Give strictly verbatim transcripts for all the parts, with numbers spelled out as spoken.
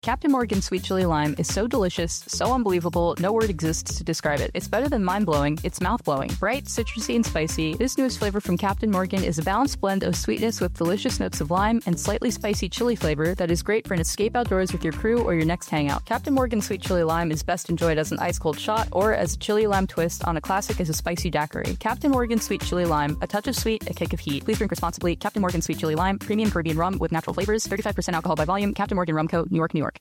Captain Morgan Sweet Chili Lime is so delicious, so unbelievable, no word exists to describe it. It's better than mind-blowing, it's mouth-blowing. Bright, citrusy, and spicy, this newest flavor from Captain Morgan is a balanced blend of sweetness with delicious notes of lime and slightly spicy chili flavor that is great for an escape outdoors with your crew or your next hangout. Captain Morgan Sweet Chili Lime is best enjoyed as an ice-cold shot or as a chili lime twist on a classic as a spicy daiquiri. Captain Morgan Sweet Chili Lime, a touch of sweet, a kick of heat. Please drink responsibly. Captain Morgan Sweet Chili Lime, premium Caribbean rum with natural flavors, thirty-five percent alcohol by volume. Captain Morgan Rum Co., New York, New York.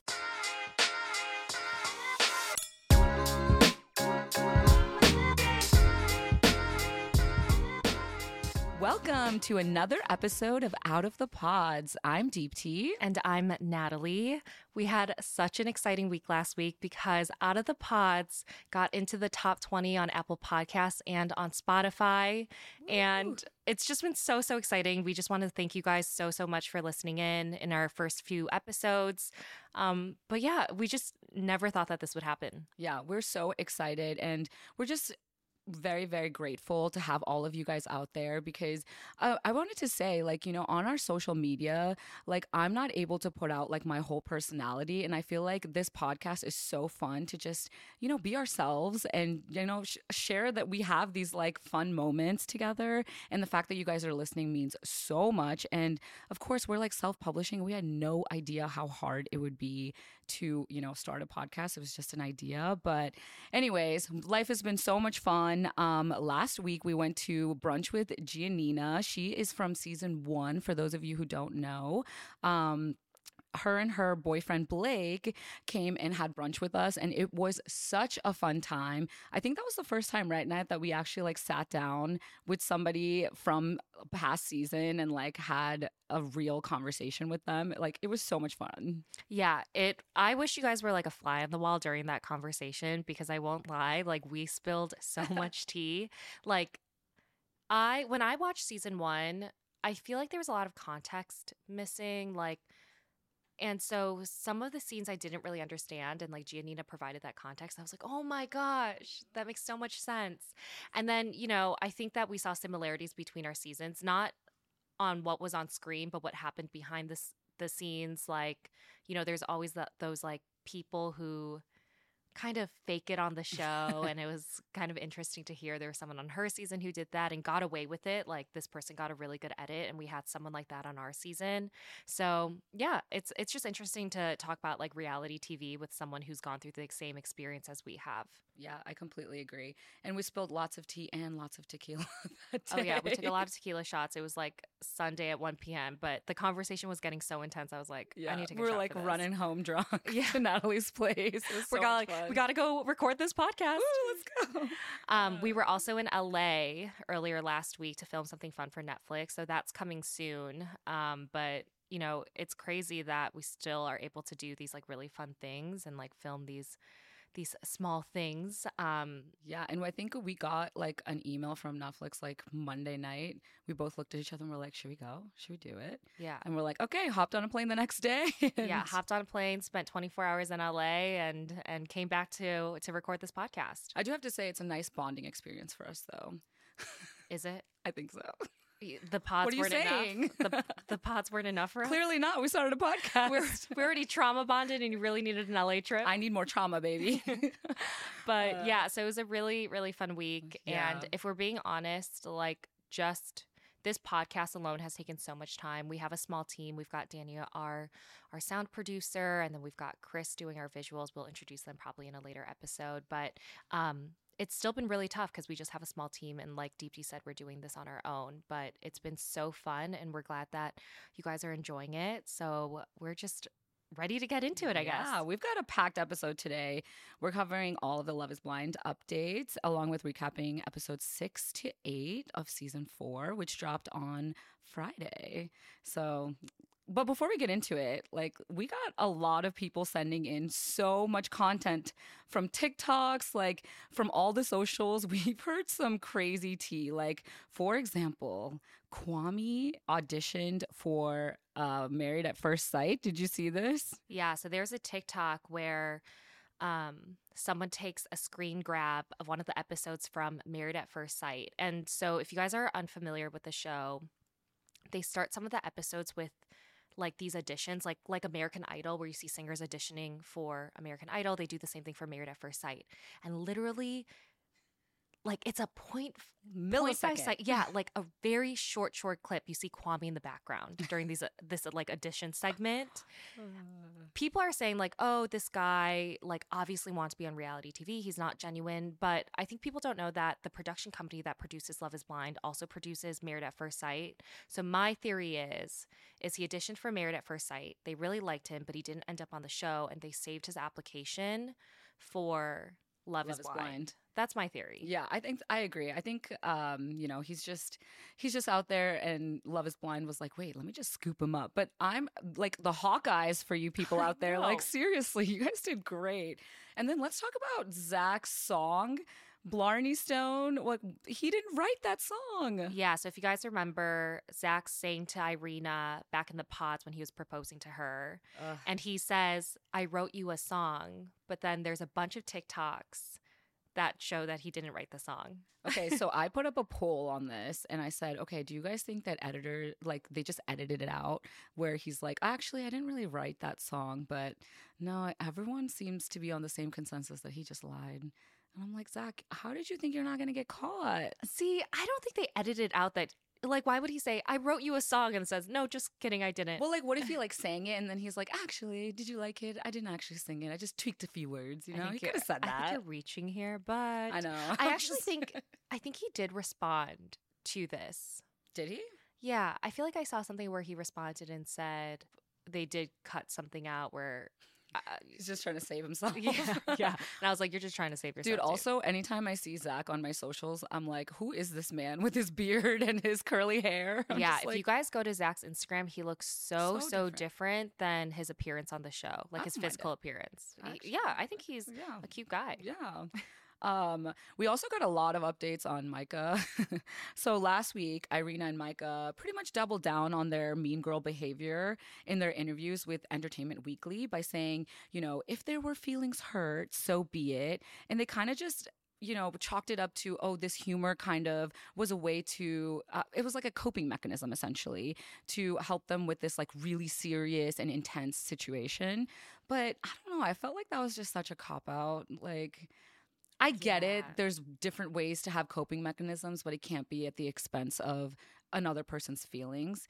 Welcome to another episode of Out of the Pods. I'm Deepti. And I'm Natalie. We had such an exciting week last week because Out of the Pods got into the top twenty on Apple Podcasts and on Spotify. Woo. And it's just been so, so exciting. We just want to thank you guys so, so much for listening in in our first few episodes. Um, but yeah, we just never thought that this would happen. Yeah, we're so excited and we're just very, very grateful to have all of you guys out there because uh, I wanted to say, like, you know, on our social media, like, I'm not able to put out like my whole personality. And I feel like this podcast is so fun to just, you know, be ourselves and, you know, sh- share that we have these like fun moments together. And the fact that you guys are listening means so much. And of course, we're like self-publishing. We had no idea how hard it would be to, you know, start a podcast. It was just an idea. But anyways, life has been so much fun. Um, last week, we went to brunch with Giannina. She is from season one, for those of you who don't know. Um, her and her boyfriend Blake came and had brunch with us, and it was such a fun time. I think that was the first time, right, Nat, that we actually like sat down with somebody from past season and like had a real conversation with them. Like, it was so much fun. Yeah, it. I wish you guys were like a fly on the wall during that conversation because I won't lie, like we spilled so much tea. Like, I when I watched season one, I feel like there was a lot of context missing, like. And so some of the scenes I didn't really understand, and like Giannina provided that context. I was like, oh my gosh, that makes so much sense. And then, you know, I think that we saw similarities between our seasons, not on what was on screen, but what happened behind the, the scenes. Like, you know, there's always the, those like people who kind of fake it on the show. And it was kind of interesting to hear there was someone on her season who did that and got away with it. Like, this person got a really good edit, and we had someone like that on our season. So yeah, it's it's just interesting to talk about like reality T V with someone who's gone through the same experience as we have. Yeah, I completely agree. And we spilled lots of tea and lots of tequila that day. Oh yeah, we took a lot of tequila shots. It was like Sunday at one p.m. But the conversation was getting so intense. I was like, yeah, I need to take a we shot were like for this. running home drunk yeah. to Natalie's place. It was so we got much fun. We got to go record this podcast. Ooh, let's go. Um, we were also in L A earlier last week to film something fun for Netflix, so that's coming soon. Um, but you know, it's crazy that we still are able to do these like really fun things and like film these these small things. Um, yeah, and I think we got like an email from Netflix like Monday night. We both looked at each other and we're like, should we go? Should we do it? Yeah. And we're like, okay, hopped on a plane the next day. yeah, hopped on a plane, spent twenty-four hours in L A and and came back to to record this podcast. I do have to say it's a nice bonding experience for us though. Is it? I think so. The pods what are you weren't saying? enough. The, the pods weren't enough for us. Clearly not. We started a podcast. We're, we're already trauma bonded, and you really needed an L A trip. I need more trauma, baby. but uh, yeah, so it was a really, really fun week. Yeah. And if we're being honest, like just this podcast alone has taken so much time. We have a small team. We've got Dania, our our sound producer, and then we've got Chris doing our visuals. We'll introduce them probably in a later episode. But um, it's still been really tough because we just have a small team. And like Deepti said, we're doing this on our own. But it's been so fun, and we're glad that you guys are enjoying it. So we're just ready to get into it, I guess. Yeah, we've got a packed episode today. We're covering all of the Love is Blind updates, along with recapping episodes six to eight of season four, which dropped on Friday. So, but before we get into it, like, we got a lot of people sending in so much content from TikToks, like from all the socials. We've heard some crazy tea. Like, for example, Kwame auditioned for uh, Married at First Sight. Did you see this? Yeah, so there's a TikTok where um, someone takes a screen grab of one of the episodes from Married at First Sight. And so if you guys are unfamiliar with the show, they start some of the episodes with like these auditions, like like American Idol, where you see singers auditioning for American Idol. They do the same thing for Married at First Sight. And literally, like it's a point, point five Millisecond. second, yeah, like a very short, short clip. You see Kwame in the background during these uh, this uh, like audition segment. People are saying like, oh, this guy like obviously wants to be on reality T V. He's not genuine, but I think people don't know that the production company that produces Love Is Blind also produces Married at First Sight. So my theory is, is he auditioned for Married at First Sight. They really liked him, but he didn't end up on the show, and they saved his application for Love, Love is, is blind. Blind. That's my theory. Yeah, I think I agree. I think um, you know, he's just he's just out there, and Love Is Blind was like, wait, let me just scoop him up. But I'm like the Hawkeyes for you people out there. Like seriously, you guys did great. And then let's talk about Zach's song, Blarney Stone. Like he didn't write that song. Yeah, so if you guys remember, Zach sang to Irina back in the pods when he was proposing to her. Ugh. And he says, I wrote you a song, but then there's a bunch of TikToks that show that he didn't write the song. Okay, so I put up a poll on this and I said, okay, do you guys think that editor, like they just edited it out where he's like, actually, I didn't really write that song, but no, everyone seems to be on the same consensus that he just lied. And I'm like, Zach, how did you think you're not going to get caught? See, I don't think they edited out that. Like, why would he say, I wrote you a song, and says, no, just kidding, I didn't. Well, like, what if he like sang it and then he's like, actually, did you like it? I didn't actually sing it. I just tweaked a few words. You know, he could have said that. I think you're reaching here, but I know. I actually think I think he did respond to this. Did he? Yeah, I feel like I saw something where he responded and said they did cut something out where. Uh, He's just trying to save himself. Yeah, yeah. And I was like, you're just trying to save yourself. Dude, also, anytime I see Zach on my socials, I'm like, who is this man with his beard and his curly hair? I'm yeah, just if like, you guys go to Zach's Instagram, he looks so, So so, different. different. than his appearance on the show, like I his don't mind physical it. appearance. He- Actually, yeah, I think he's yeah. a cute guy. Yeah. Um, we also got a lot of updates on Micah. So last week, Irina and Micah pretty much doubled down on their mean girl behavior in their interviews with Entertainment Weekly by saying, you know, if there were feelings hurt, so be it. And they kind of just you know, chalked it up to, oh, this humor kind of was a way to, uh, it was like a coping mechanism essentially to help them with this like really serious and intense situation. But I don't know, I felt like that was just such a cop out. Like, I get it. Yeah. There's different ways to have coping mechanisms, but it can't be at the expense of another person's feelings.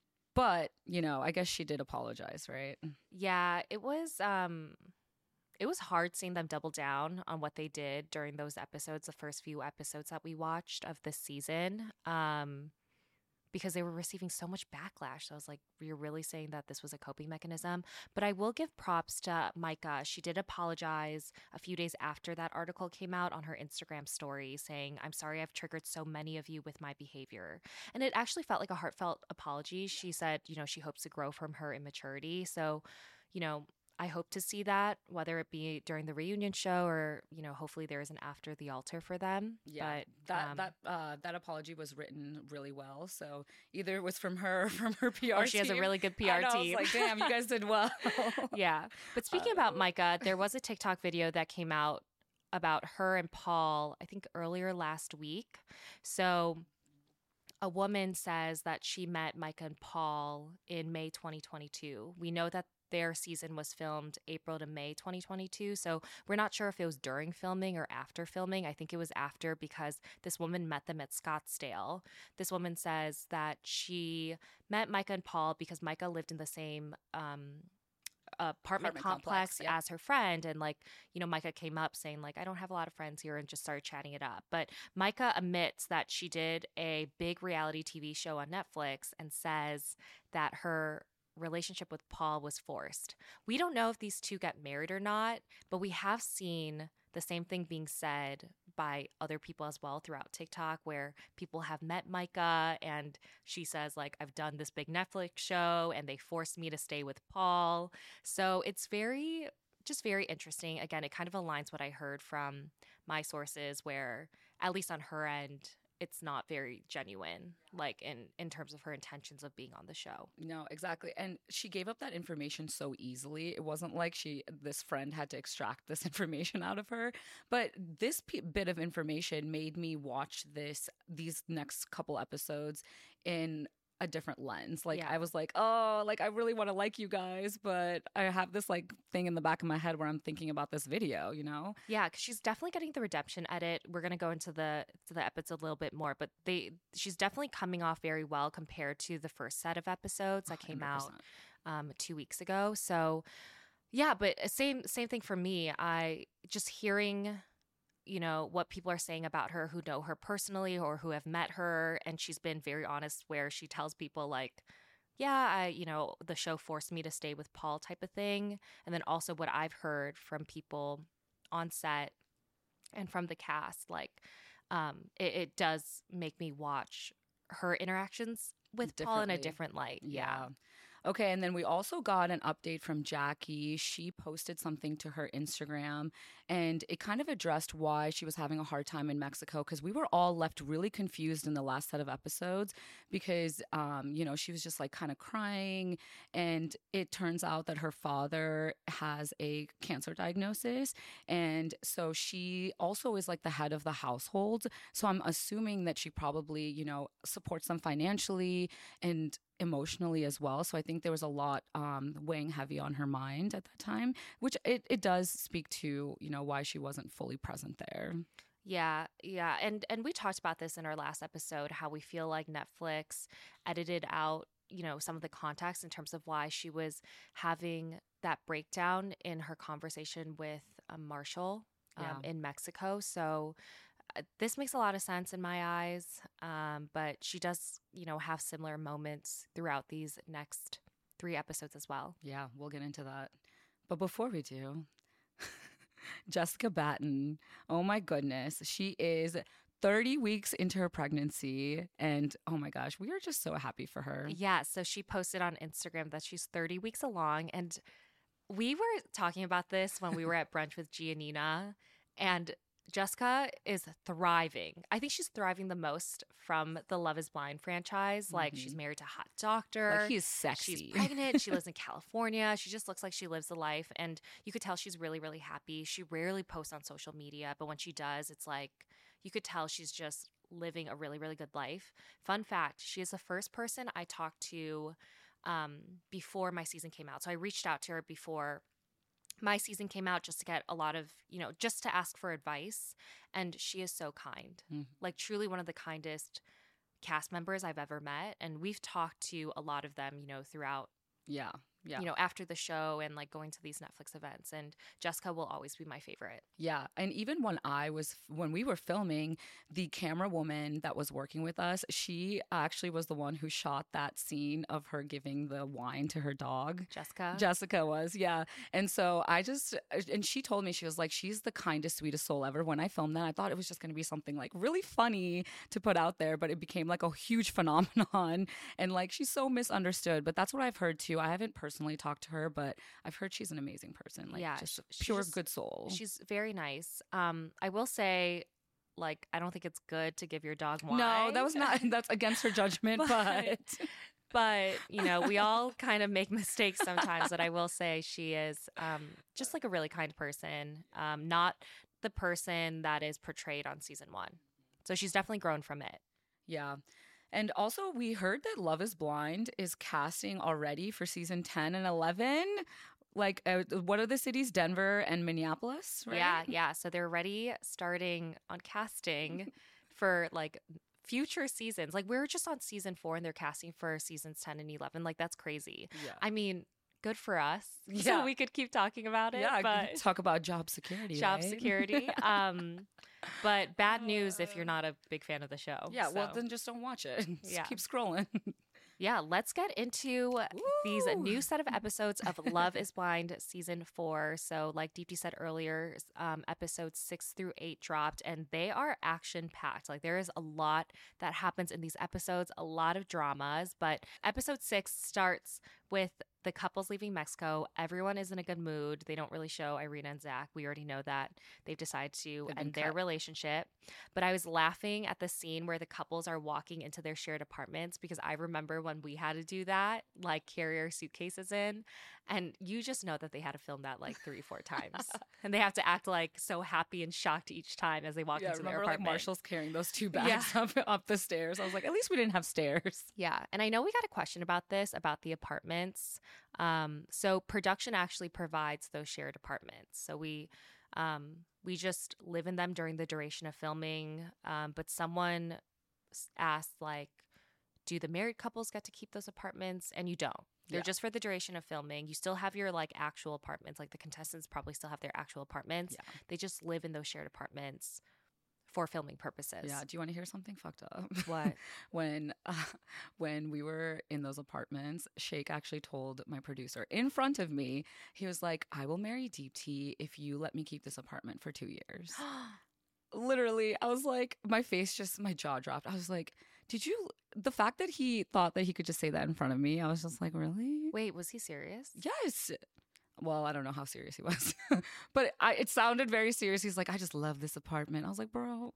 But, you know, I guess she did apologize, right? Yeah, it was um it was hard seeing them double down on what they did during those episodes, the first few episodes that we watched of this season. Um because they were receiving so much backlash. So I was like, you're really saying that this was a coping mechanism? But I will give props to Micah. She did apologize a few days after that article came out on her Instagram story saying, I'm sorry I've triggered so many of you with my behavior. And it actually felt like a heartfelt apology. She said, you know, she hopes to grow from her immaturity. So, you know, I hope to see that, whether it be during the reunion show or, you know, hopefully there is an after the altar for them. Yeah, but, that um, that uh, that apology was written really well. So either it was from her or from her P R or she has a team. really good P I R know, I was team. like, damn, you guys did well. Yeah. But speaking about Micah, there was a TikTok video that came out about her and Paul, I think earlier last week. So a woman says that she met Micah and Paul in May twenty twenty-two. We know that their season was filmed April to May twenty twenty-two. So we're not sure if it was during filming or after filming. I think it was after because this woman met them at Scottsdale. This woman says that she met Micah and Paul because Micah lived in the same um, apartment, Apartment complex, complex, yep. as her friend. And like, you know, Micah came up saying like, I don't have a lot of friends here, and just started chatting it up. But Micah admits that she did a big reality T V show on Netflix and says that her relationship with Paul was forced. We don't know if these two got married or not, but we have seen the same thing being said by other people as well throughout TikTok, where people have met Micah and she says like, I've done this big Netflix show and they forced me to stay with Paul. So it's very, just very interesting. Again, it kind of aligns what I heard from my sources, where at least on her end, it's not very genuine, like in, in terms of her intentions of being on the show. No, exactly. And she gave up that information so easily. It wasn't like she, this friend had to extract this information out of her. But this p- bit of information made me watch this, these next couple episodes in a different lens. Like Yeah. I was like, oh, like I really want to like you guys, but I have this like thing in the back of my head where I'm thinking about this video, you know? Yeah, because she's definitely getting the redemption edit. We're gonna go into the to the episode a little bit more, but they she's definitely coming off very well compared to the first set of episodes that came out one hundred percent. um, two weeks ago. So yeah, but uh, same same thing for me. I just hearing, you know, what people are saying about her who know her personally or who have met her, and she's been very honest where she tells people like, yeah, I, you know, the show forced me to stay with Paul type of thing. And then also what I've heard from people on set and from the cast, like, um, it, it does make me watch her interactions with Paul in a Differently. different light. Yeah. Okay, and then we also got an update from Jackie. She posted something to her Instagram, and it kind of addressed why she was having a hard time in Mexico, because we were all left really confused in the last set of episodes because, um, you know, she was just like kind of crying, and it turns out that her father has a cancer diagnosis, and so she also is like the head of the household. So I'm assuming that she probably, you know, supports them financially and emotionally as well. So I think there was a lot um, weighing heavy on her mind at that time, which it, it does speak to, you know, why she wasn't fully present there. Yeah, yeah. And and we talked about this in our last episode, how we feel like Netflix edited out, you know, some of the context in terms of why she was having that breakdown in her conversation with um, Marshall um, Yeah. in Mexico. So uh, this makes a lot of sense in my eyes. Um, but she does, you know, have similar moments throughout these next three episodes as well. Yeah, we'll get into that. But before we do, Jessica Batten, oh my goodness, she is thirty weeks into her pregnancy. And oh my gosh, we are just so happy for her. Yeah, so she posted on Instagram that she's thirty weeks along. And we were talking about this when we were at brunch with Giannina, and Jessica is thriving. I think she's thriving the most from the Love is Blind franchise. Like, she's Mhm. married to a hot doctor. Like, he is sexy. She's pregnant. She lives in California. She just looks like she lives the life. And you could tell she's really, really happy. She rarely posts on social media, but when she does, it's like you could tell she's just living a really, really good life. Fun fact, she is the first person I talked to um, before my season came out. So I reached out to her before my season came out just to get a lot of, you know, just to ask for advice. And she is so kind, Mhm. like truly one of the kindest cast members I've ever met. And we've talked to a lot of them, you know, throughout, Yeah. Yeah. you know, after the show and like going to these Netflix events. And Jessica will always be my favorite. Yeah. And even when I was, when we were filming, the camera woman that was working with us, she actually was the one who shot that scene of her giving the wine to her dog. Jessica? Jessica was, yeah. And so I just, and she told me, she was like, she's the kindest, sweetest soul ever. When I filmed that, I thought it was just going to be something like really funny to put out there, but it became like a huge phenomenon. And like, she's so misunderstood. But that's what I've heard too. I haven't personally talked to her, but I've heard she's an amazing person. Like, Yeah, just a she pure just- good soul. She's very nice. Um, I will say, like, I don't think it's good to give your dog wine. No, that was not, that's against her judgment, But- but. But, you know, we all kind of make mistakes sometimes. But I will say she is um, just like a really kind person, um, not the person that is portrayed on season one. So she's definitely grown from it. Yeah. And also, we heard that Love is Blind is casting already for season ten and eleven. Like, uh, what are the cities? Denver and Minneapolis, right? Yeah, yeah. So they're already starting on casting for like future seasons. Like, we're just on season four and they're casting for seasons ten and eleven. Like, that's crazy. Yeah. I mean, good for us. Yeah. So we could keep talking about it. yeah, but talk about job security. job right? security. Um, but bad news if you're not a big fan of the show. Yeah, well, So, then just don't watch it. Just Yeah. keep scrolling. yeah, let's get into these Woo! new set of episodes of Love is Blind season four. So, like Deepti said earlier, um, episodes six through eight dropped, and they are action packed. Like, there is a lot that happens in these episodes, a lot of dramas. But episode six starts with the couples leaving Mexico. Everyone is in a good mood. They don't really show Irina and Zach. We already know that. They've decided to They've been end their cut. relationship. But I was laughing at the scene where the couples are walking into their shared apartments because I remember when we had to do that, like carry our suitcases in. And you just know that they had to film that like three, four times. And they have to act like so happy and shocked each time as they walk Yeah, into their remember like apartment. Marshall's carrying those two bags up, up the stairs. I was like, at least we didn't have stairs. Yeah. And I know we got a question about this, about the apartments. Um, so production actually provides those shared apartments. So we um, we just live in them during the duration of filming. Um, but someone s- asked, like, do the married couples get to keep those apartments? And you don't. They're Yeah. just for the duration of filming. You still have your like actual apartments. Like the contestants probably still have their actual apartments. Yeah. They just live in those shared apartments for filming purposes. Yeah. Do you want to hear something fucked up? What? when uh, when we were in those apartments, Shake actually told my producer in front of me, he was like, I will marry Deepti if you let me keep this apartment for two years. Literally, I was like, my face just, my jaw dropped. I was like, did you, the fact that he thought that he could just say that in front of me, I was just like, really? Wait, was he serious? Yes. Well, I don't know how serious he was, but I, it sounded very serious. He's like, I just love this apartment. I was like, bro.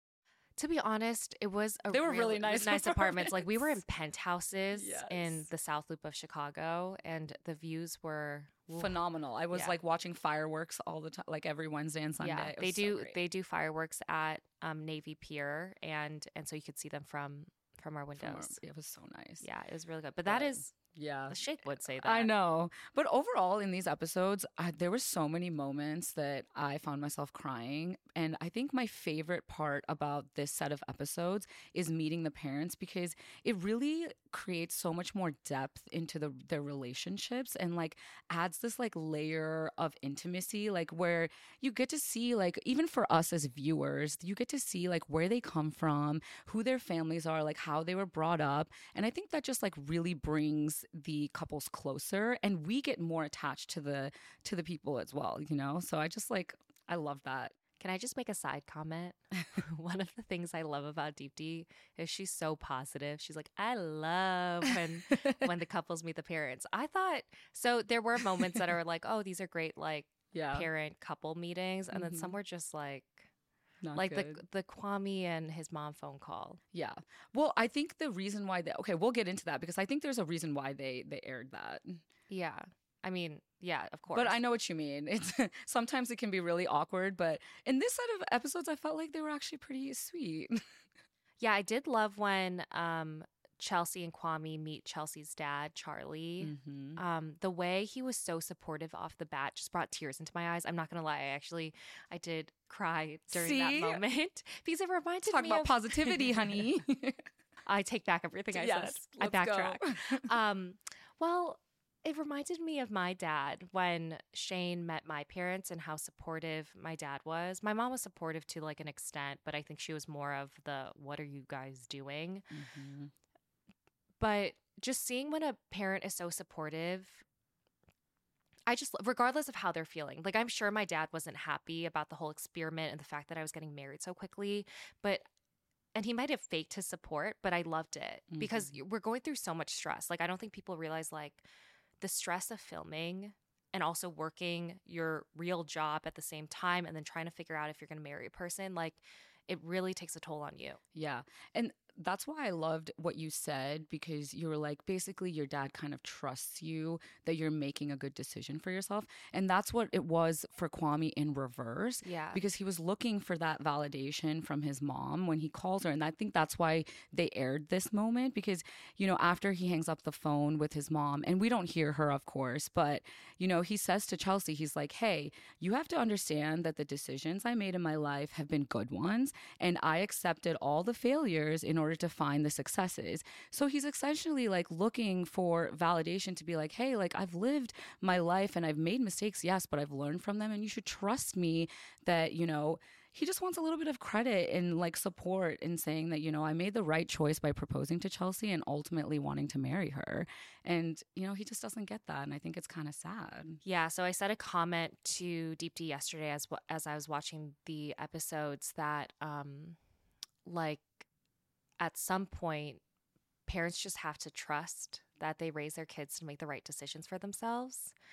To be honest, it was a They were really it was nice nice apartments. Like we were in apartments. penthouses in Yes. the South Loop of Chicago, and the views were oof. Phenomenal. I was Yeah. like watching fireworks all the time, like every Wednesday and Sunday. Yeah, It they was so do. great. They do fireworks at um, Navy Pier, and and so you could see them from from our From windows. our- It was so nice. Yeah, it was really good. But that But- is Yeah. Shake would say that. I know. But overall, in these episodes, I, there were so many moments that I found myself crying. And I think my favorite part about this set of episodes is meeting the parents because it really creates so much more depth into the their relationships and like adds this like layer of intimacy, like where you get to see like even for us as viewers, you get to see like where they come from, who their families are, like how they were brought up. And I think that just like really brings the couples closer and we get more attached to the to the people as well, you know? So I just like I love that. Can I just make a side comment? One of the things I love about Deepti is she's so positive. She's like, I love when when the couples meet the parents. I thought so. There were moments that are like, oh, these are great, like Yeah. parent couple meetings, and then Mhm. some were just like, Not like good. the the Kwame and his mom phone call. Yeah. Well, I think the reason why they okay, we'll get into that because I think there's a reason why they they aired that. Yeah, I mean, yeah, of course. But I know what you mean. It's sometimes it can be really awkward, but in this set of episodes I felt like they were actually pretty sweet. Yeah, I did love when um Chelsea and Kwame meet Chelsea's dad, Charlie. Mhm. Um, the way he was so supportive off the bat just brought tears into my eyes. I'm not gonna lie, I actually I did cry during that See? moment because it reminded Talk me about of positivity, honey. I take back everything I yes, said. I let's go. backtrack. um, well, it reminded me of my dad when Shane met my parents and how supportive my dad was. My mom was supportive to like an extent, but I think she was more of the what are you guys doing? Mhm. But just seeing when a parent is so supportive, I just, regardless of how they're feeling, like I'm sure my dad wasn't happy about the whole experiment and the fact that I was getting married so quickly, but, and he might have faked his support, but I loved it because we're going through so much stress. Like, I don't think people realize like the stress of filming and also working your real job at the same time and then trying to figure out if you're going to marry a person. Like, it really takes a toll on you. Yeah. And that's why I loved what you said because you were like, basically, your dad kind of trusts you that you're making a good decision for yourself. And that's what it was for Kwame in reverse. Yeah. Because he was looking for that validation from his mom when he calls her. And I think that's why they aired this moment because, you know, after he hangs up the phone with his mom, and we don't hear her, of course, but, you know, he says to Chelsea, he's like, hey, you have to understand that the decisions I made in my life have been good ones. And I accepted all the failures in order to find the successes. So he's essentially like looking for validation to be like, hey, like I've lived my life and I've made mistakes, yes, but I've learned from them and you should trust me that, you know, he just wants a little bit of credit and like support in saying that, you know, I made the right choice by proposing to Chelsea and ultimately wanting to marry her. And, you know, he just doesn't get that. And I think it's kind of sad. Yeah, so I said a comment to Deepti yesterday as wa- as I was watching the episodes that um like at some point parents just have to trust that they raise their kids to make the right decisions for themselves.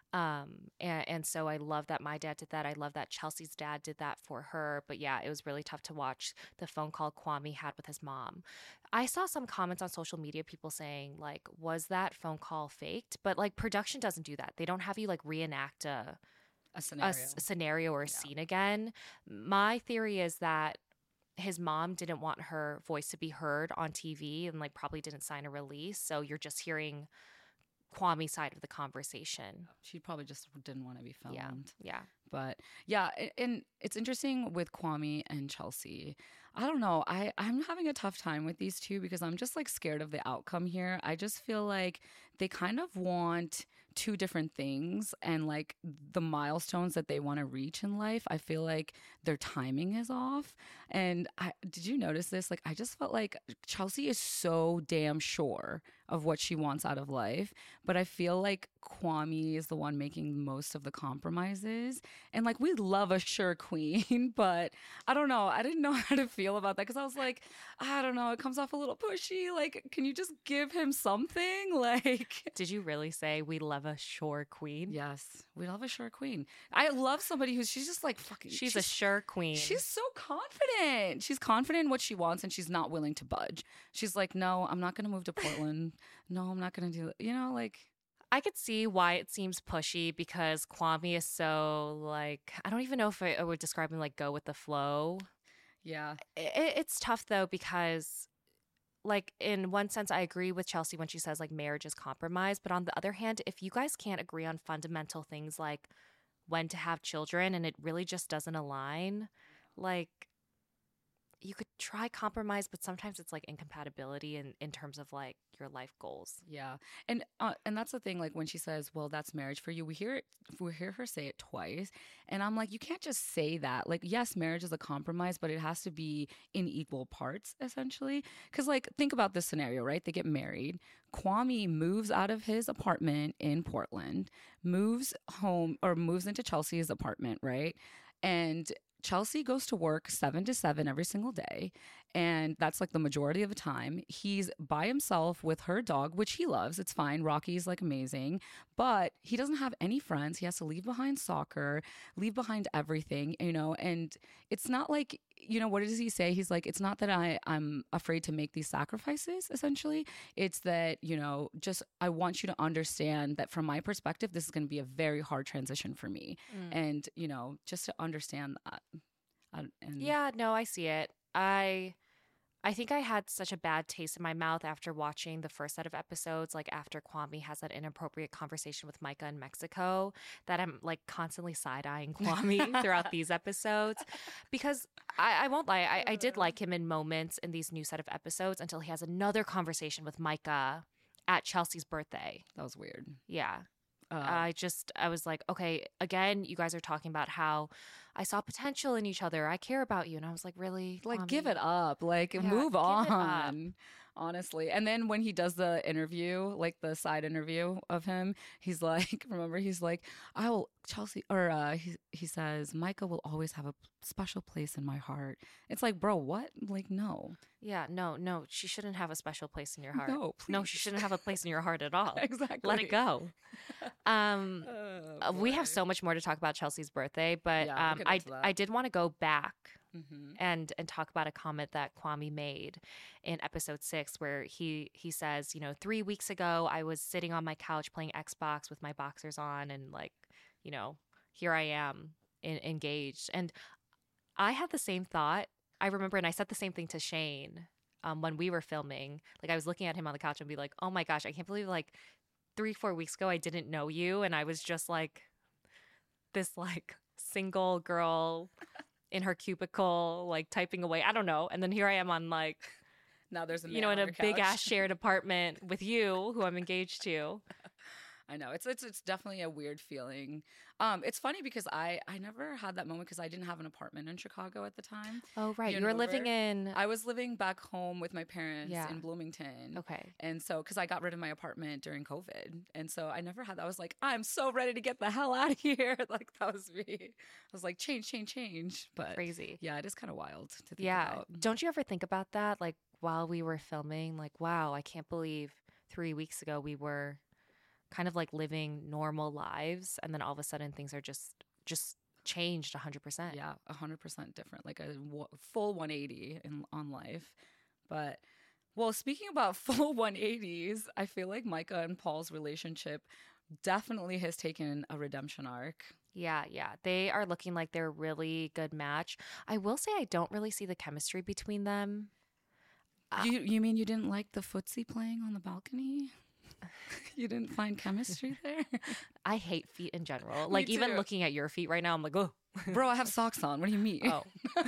Um, and, and so I love that my dad did that. I love that Chelsea's dad did that for her. But yeah, it was really tough to watch the phone call Kwame had with his mom. I saw some comments on social media, people saying, like, was that phone call faked? But like, production doesn't do that. They don't have you like reenact a, A a scenario. s- scenario or a Yeah. scene again. My theory is that his mom didn't want her voice to be heard on T V and like probably didn't sign a release. So you're just hearing Kwame's side of the conversation. She probably just didn't want to be filmed. Yeah. Yeah. But yeah, a- and it's interesting with Kwame and Chelsea. I don't know. I, I'm having a tough time with these two because I'm just like scared of the outcome here. I just feel like they kind of want two different things and like the milestones that they want to reach in life. I feel like their timing is off. And I, did you notice this? Like, I just felt like Chelsea is so damn sure of what she wants out of life. But I feel like Kwame is the one making most of the compromises. And like, we love a sure queen, but I don't know. I didn't know how to feel about that because I was like, I don't know. It comes off a little pushy. Like, can you just give him something? Like, Did you really say we love a shore queen? yes, we love a sure queen. I love somebody who's, she's just like fucking, She's, a sure queen. She's so confident. She's confident in what she wants and she's not willing to budge. She's like, no, I'm not going to move to Portland. No, I'm not going to do it. You know, like, I could see why it seems pushy because Kwame is so like, I don't even know if I, I would describe him like go with the flow. yeah. It, it's tough though because like in one sense I agree with Chelsea when she says like marriage is compromised, but on the other hand, if you guys can't agree on fundamental things like when to have children and it really just doesn't align, like you could try compromise, but sometimes it's like incompatibility in, in terms of like your life goals. Yeah, and uh, and that's the thing. Like when she says, "Well, that's marriage for you," we hear it. We hear her say it twice, and I'm like, you can't just say that. Like, yes, marriage is a compromise, but it has to be in equal parts, essentially. Because, like, think about this scenario, right? They get married. Kwame moves out of his apartment in Portland, moves home or moves into Chelsea's apartment, right? And Chelsea goes to work seven to seven every single day. And that's like the majority of the time. He's by himself with her dog, which he loves. It's fine. Rocky's like amazing. But he doesn't have any friends. He has to leave behind soccer, leave behind everything, you know. And it's not like, you know, what does he say? He's like, it's not that I, I'm afraid to make these sacrifices, essentially. It's that, you know, just I want you to understand that from my perspective, this is going to be a very hard transition for me. Mm. And, you know, just to understand that. Uh, and Yeah, no, I see it. I I think I had such a bad taste in my mouth after watching the first set of episodes, like after Kwame has that inappropriate conversation with Micah in Mexico, that I'm like constantly side-eyeing Kwame throughout these episodes. Because I, I won't lie, I, I did like him in moments in these new set of episodes until he has another conversation with Micah at Chelsea's birthday. That was weird. Yeah. Uh, I just, I was like, okay, again, you guys are talking about how I saw potential in each other. I care about you. And I was like, really? like, Kwame? give it up. Like, Yeah, move give it up. on. Honestly. And then when he does the interview, like the side interview of him, he's like, remember, he's like, I will, Chelsea, or uh, he, he says, Micah will always have a special place in my heart. It's like, bro, what? Like, no. Yeah, no, no, she shouldn't have a special place in your heart. No, No, please. she shouldn't have a place in your heart at all. Exactly. Let it go. Um, Oh, uh, we have boy. so much more to talk about Chelsea's birthday, but Yeah, we'll um, get I into that. I did want to go back Mhm. and and talk about a comment that Kwame made in episode six, where he he says, you know, three weeks ago I was sitting on my couch playing Xbox with my boxers on, and like, you know, here I am in, engaged, and I had the same thought. I remember, and I said the same thing to Shane um, when we were filming. Like, I was looking at him on the couch and be like, oh my gosh, I can't believe like three, four weeks ago I didn't know you. And I was just like this like single girl in her cubicle, like typing away. I don't know. And then here I am on like, Now there's a you know, man in on a your big ass couch. shared apartment with you who I'm engaged to. I know it's it's it's definitely a weird feeling. Um, it's funny because I I never had that moment because I didn't have an apartment in Chicago at the time. Oh, right. You You were living over? in. I was living back home with my parents Yeah. in Bloomington. Okay. And so, because I got rid of my apartment during COVID. And so I never had that. I was like, I'm so ready to get the hell out of here. Like, that was me. I was like, change, change, change. But Crazy. yeah, it is kind of wild to think Yeah. about. Don't you ever think about that? Like, while we were filming, like, wow, I can't believe three weeks ago we were kind of like living normal lives, and then all of a sudden things are just just changed one hundred percent. Yeah, one hundred percent different, like a w- full one eighty in on life. But well, speaking about full one eighties, I feel like Micah and Paul's relationship definitely has taken a redemption arc. Yeah, yeah. They are looking like they're a really good match. I will say I don't really see the chemistry between them. Uh, you you mean you didn't like the footsie playing on the balcony? You didn't find chemistry there? I hate feet in general. Me Like even too. looking at your feet right now, I'm like, oh. Bro, I have socks on. What do you mean? Oh.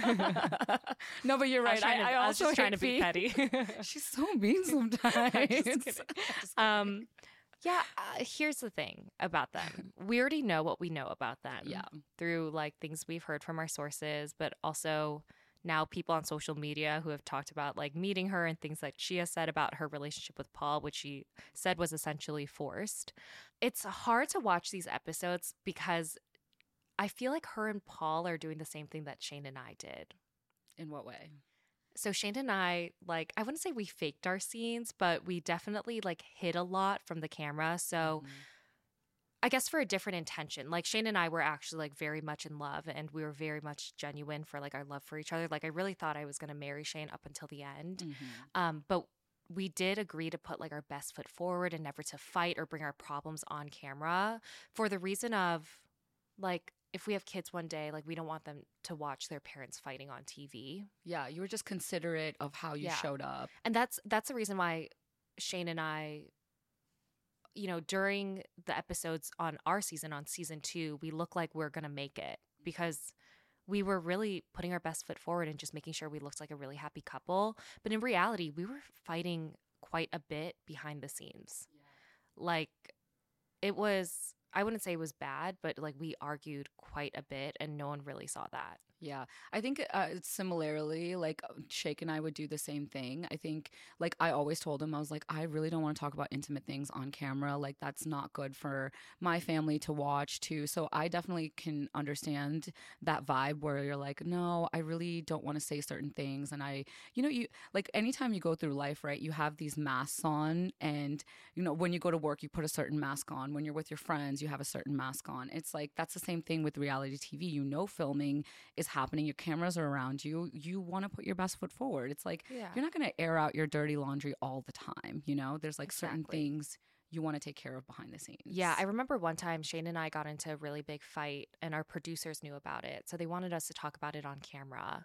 No, but you're I was right. I, trying to- I I was also just trying hate to be feet. petty. She's so mean sometimes. I'm just kidding. I'm just kidding. Um, yeah, uh, here's the thing about them. We already know what we know about them. Yeah. Through like things we've heard from our sources, but also now people on social media who have talked about like meeting her and things that she has said about her relationship with Paul, which she said was essentially forced. It's hard to watch these episodes because I feel like her and Paul are doing the same thing that Shane and I did. In what way? So Shane and I, like, I wouldn't say we faked our scenes, but we definitely like hid a lot from the camera. So Mhm. I guess for a different intention. Like Shane and I were actually like very much in love, and we were very much genuine for like our love for each other. Like I really thought I was going to marry Shane up until the end. Mhm. Um, but we did agree to put like our best foot forward and never to fight or bring our problems on camera for the reason of like, if we have kids one day, like we don't want them to watch their parents fighting on T V. Yeah, you were just considerate of how you Yeah. showed up. And that's that's the reason why Shane and I, you know, during the episodes on our season, on season two, we look like we're going to make it because we were really putting our best foot forward and just making sure we looked like a really happy couple. But in reality, we were fighting quite a bit behind the scenes. Yeah. Like it was, I wouldn't say it was bad, but like we argued quite a bit and no one really saw that. Yeah, I think uh, similarly, like Shake and I would do the same thing. I think, like, I always told him, I was like, I really don't want to talk about intimate things on camera. Like, that's not good for my family to watch, too. So I definitely can understand that vibe where you're like, no, I really don't want to say certain things. And I, you know, you like anytime you go through life, right, you have these masks on. And, you know, when you go to work, you put a certain mask on. When you're with your friends, you have a certain mask on. It's like, that's the same thing with reality T V. You know, filming is happening, your cameras are around you, you want to put your best foot forward. It's like Yeah. you're not going to air out your dirty laundry all the time, you know. There's like certain Exactly. things you want to take care of behind the scenes. Yeah, I remember one time Shane and I got into a really big fight and our producers knew about it. So they wanted us to talk about it on camera.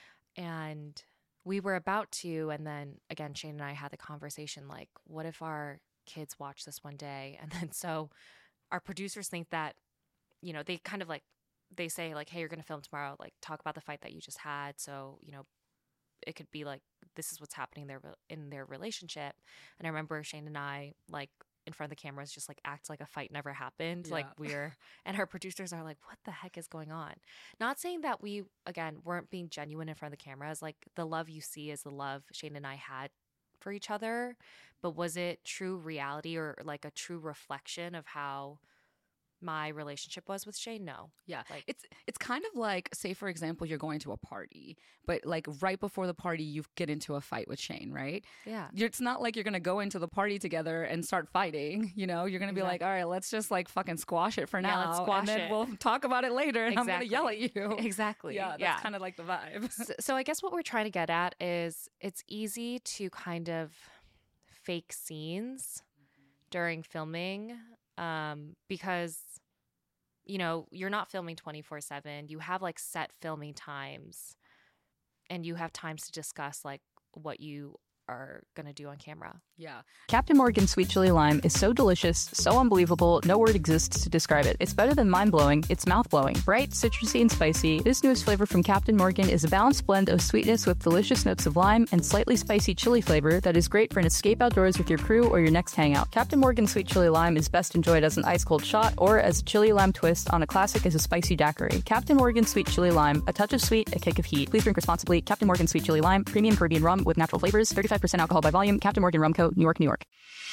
And we were about to, and then again, Shane and I had the conversation like, what if our kids watch this one day? And then so our producers think that, you know, they kind of like, they say like, hey, you're going to film tomorrow, like talk about the fight that you just had. So, you know, it could be like, this is what's happening there in their relationship. And I remember Shane and I, like in front of the cameras, just like act like a fight never happened. Yeah. Like we're, and our producers are like, what the heck is going on? Not saying that we, again, weren't being genuine in front of the cameras. Like the love you see is the love Shane and I had for each other. But was it true reality or like a true reflection of how my relationship was with Shane? No. Yeah. Like- it's it's kind of like, say for example, you're going to a party, but like right before the party you get into a fight with Shane, right? Yeah. You're, it's not like you're gonna go into the party together and start fighting, you know. You're gonna be like, all right, let's just like fucking squash it for Yeah, now, let's squash and then it. we'll talk about it later, and Exactly. I'm gonna yell at you. Exactly. Yeah, that's yeah. kind of like the vibe. so, so I guess what we're trying to get at is it's easy to kind of fake scenes during filming um, because, you know, you're not filming twenty-four seven. You have like set filming times and you have times to discuss like what you are going to do on camera. Yeah. Captain Morgan Sweet Chili Lime is so delicious, so unbelievable, no word exists to describe it. It's better than mind-blowing, it's mouth-blowing. Bright, citrusy, and spicy, this newest flavor from Captain Morgan is a balanced blend of sweetness with delicious notes of lime and slightly spicy chili flavor that is great for an escape outdoors with your crew or your next hangout. Captain Morgan Sweet Chili Lime is best enjoyed as an ice-cold shot or as a chili lime twist on a classic as a spicy daiquiri. Captain Morgan Sweet Chili Lime, a touch of sweet, a kick of heat. Please drink responsibly. Captain Morgan Sweet Chili Lime, premium Caribbean rum with natural flavors, thirty-five percent alcohol by volume. Captain Morgan Rum Co., New York, New York.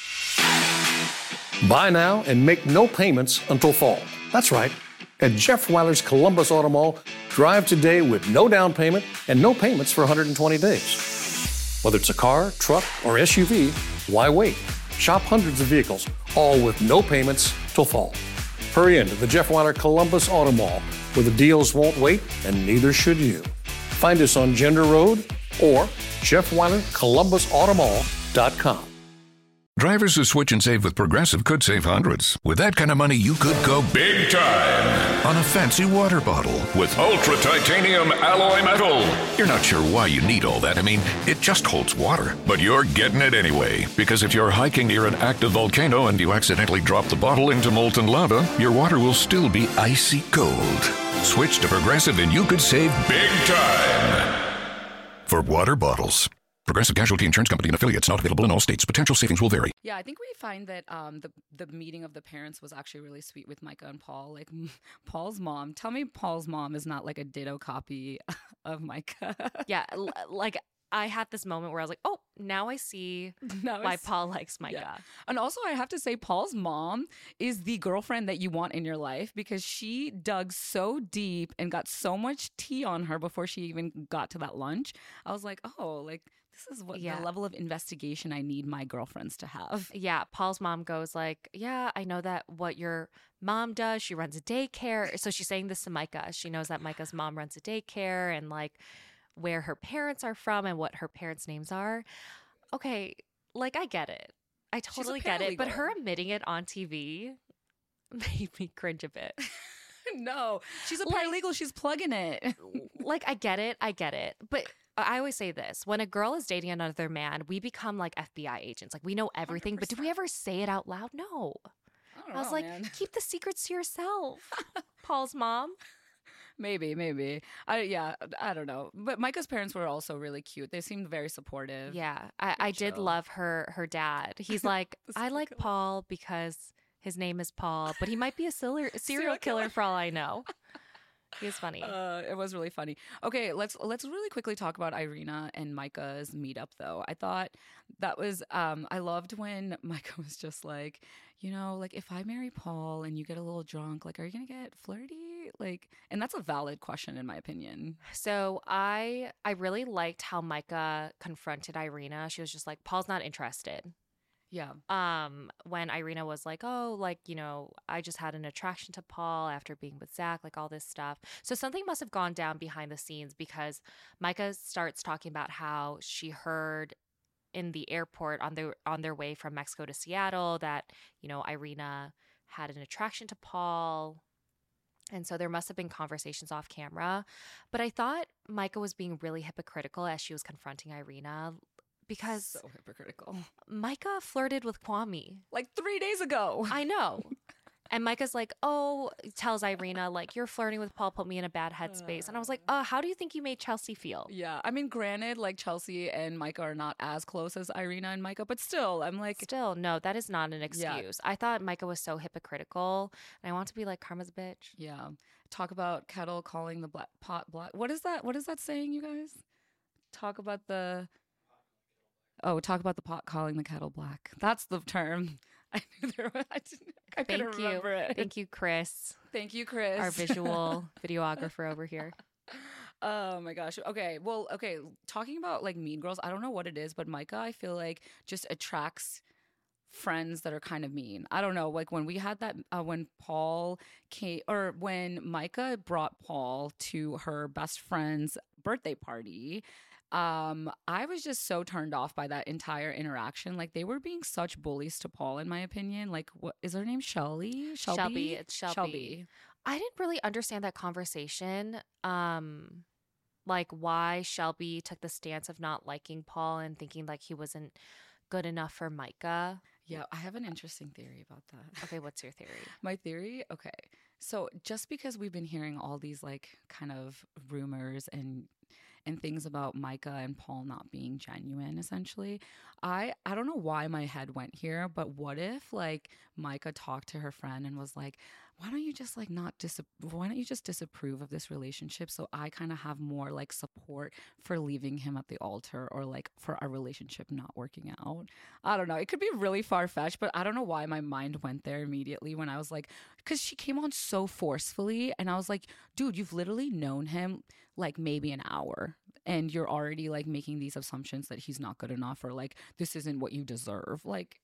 Buy now and make no payments until fall. That's right. At Jeff Weiler's Columbus Auto Mall, drive today with no down payment and no payments for one hundred twenty days. Whether it's a car, truck, or S U V, why wait? Shop hundreds of vehicles, all with no payments till fall. Hurry into the Jeff Weiler Columbus Auto Mall, where the deals won't wait, and neither should you. Find us on Gender Road or jeff weiler columbus auto mall dot com. Drivers who switch and save with Progressive could save hundreds. With that kind of money, you could go big time on a fancy water bottle with ultra titanium alloy metal. You're not sure why you need all that. I mean, it just holds water. But you're getting it anyway. Because if you're hiking near an active volcano and you accidentally drop the bottle into molten lava, your water will still be icy cold. Switch to Progressive and you could save big time for water bottles. Progressive Casualty Insurance Company and affiliates, not available in all states. Potential savings will vary. Yeah, I think we find that um, the the meeting of the parents was actually really sweet with Micah and Paul. Like Paul's mom, tell me Paul's mom is not like a ditto copy of Micah. Yeah, l- like I had this moment where I was like, oh, now I see Now why it's- Paul likes Micah. Yeah. And also, I have to say, Paul's mom is the girlfriend that you want in your life because she dug so deep and got so much tea on her before she even got to that lunch. I was like, oh, like this is what Yeah. the level of investigation I need my girlfriends to have. Yeah, Paul's mom goes like, yeah, I know that what your mom does. She runs a daycare. So she's saying this to Micah. She knows that Micah's mom runs a daycare and like where her parents are from and what her parents' names are. Okay, like I get it. I totally get it. But paralegal. her admitting it on T V made me cringe a bit. No, she's a Like- paralegal. She's plugging it. Like I get it. I get it. But I always say this, when a girl is dating another man, we become like F B I agents. Like we know everything, but do we ever say it out loud? No. I, don't I was know, like, man. keep the secrets to yourself. Paul's mom. Maybe, maybe. I yeah, I don't know. But Micah's parents were also really cute. They seemed very supportive. Yeah, I, I did show. love her her dad. He's like, The I serial like killer. Paul because his name is Paul, but he might be a serial, serial Serial killer killer. for all I know. He was funny. Uh, it was really funny. Okay, let's let's really quickly talk about Irina and Micah's meetup though. I thought that was um I loved when Micah was just like, you know, like if I marry Paul and you get a little drunk, like are you going to get flirty? Like and that's a valid question in my opinion. So I I really liked how Micah confronted Irina. She was just like, Paul's not interested. Yeah. Um, when Irina was like, oh, like, you know, I just had an attraction to Paul after being with Zach, like all this stuff. So something must have gone down behind the scenes because Micah starts talking about how she heard in the airport on their on their way from Mexico to Seattle that, you know, Irina had an attraction to Paul. And so there must have been conversations off camera. But I thought Micah was being really hypocritical as she was confronting Irina because So hypocritical. Micah flirted with Kwame. Like three days ago. I know. And Micah's like, oh, tells Irina, like, you're flirting with Paul, put me in a bad headspace. And I was like, uh, how do you think you made Chelsea feel? Yeah. I mean, granted, like Chelsea and Micah are not as close as Irina and Micah, but still, I'm like, Still, no, that is not an Yeah. excuse. I thought Micah was so hypocritical. And I want to be like, Karma's a bitch. yeah. Talk about kettle calling the black pot black. What is that? What is that saying, you guys? Talk about the. Oh, talk about the pot calling the kettle black. That's the term. I knew there was. I, didn't, I couldn't Thank you. remember it. Thank you, Chris, Thank you, Chris. our visual videographer over here. Oh my gosh. Okay. Well, okay. Talking about like Mean Girls, I don't know what it is, but Micah, I feel like just attracts friends that are kind of mean. I don't know. Like when we had that, uh, when Paul came, or when Micah brought Paul to her best friend's birthday party. Um, I was just so turned off by that entire interaction. Like they were being such bullies to Paul, in my opinion. Like, what is her name? Shelly? Shelby. It's Shelby. I didn't really understand that conversation. Um, like why Shelby took the stance of not liking Paul and thinking like he wasn't good enough for Micah. Yeah, I have an interesting theory about that. Okay, what's your theory? My theory? Okay. So just because we've been hearing all these like kind of rumors and and things about Micah and Paul not being genuine, essentially, I I don't know why my head went here, but what if like Micah talked to her friend and was like, why don't you just like not dis why don't you just disapprove of this relationship so I kind of have more like support for leaving him at the altar or like for our relationship not working out. I don't know. It could be really far-fetched, but I don't know why my mind went there immediately when I was like, because she came on so forcefully and I was like, dude, you've literally known him like maybe an hour and you're already like making these assumptions that he's not good enough or like this isn't what you deserve. Like,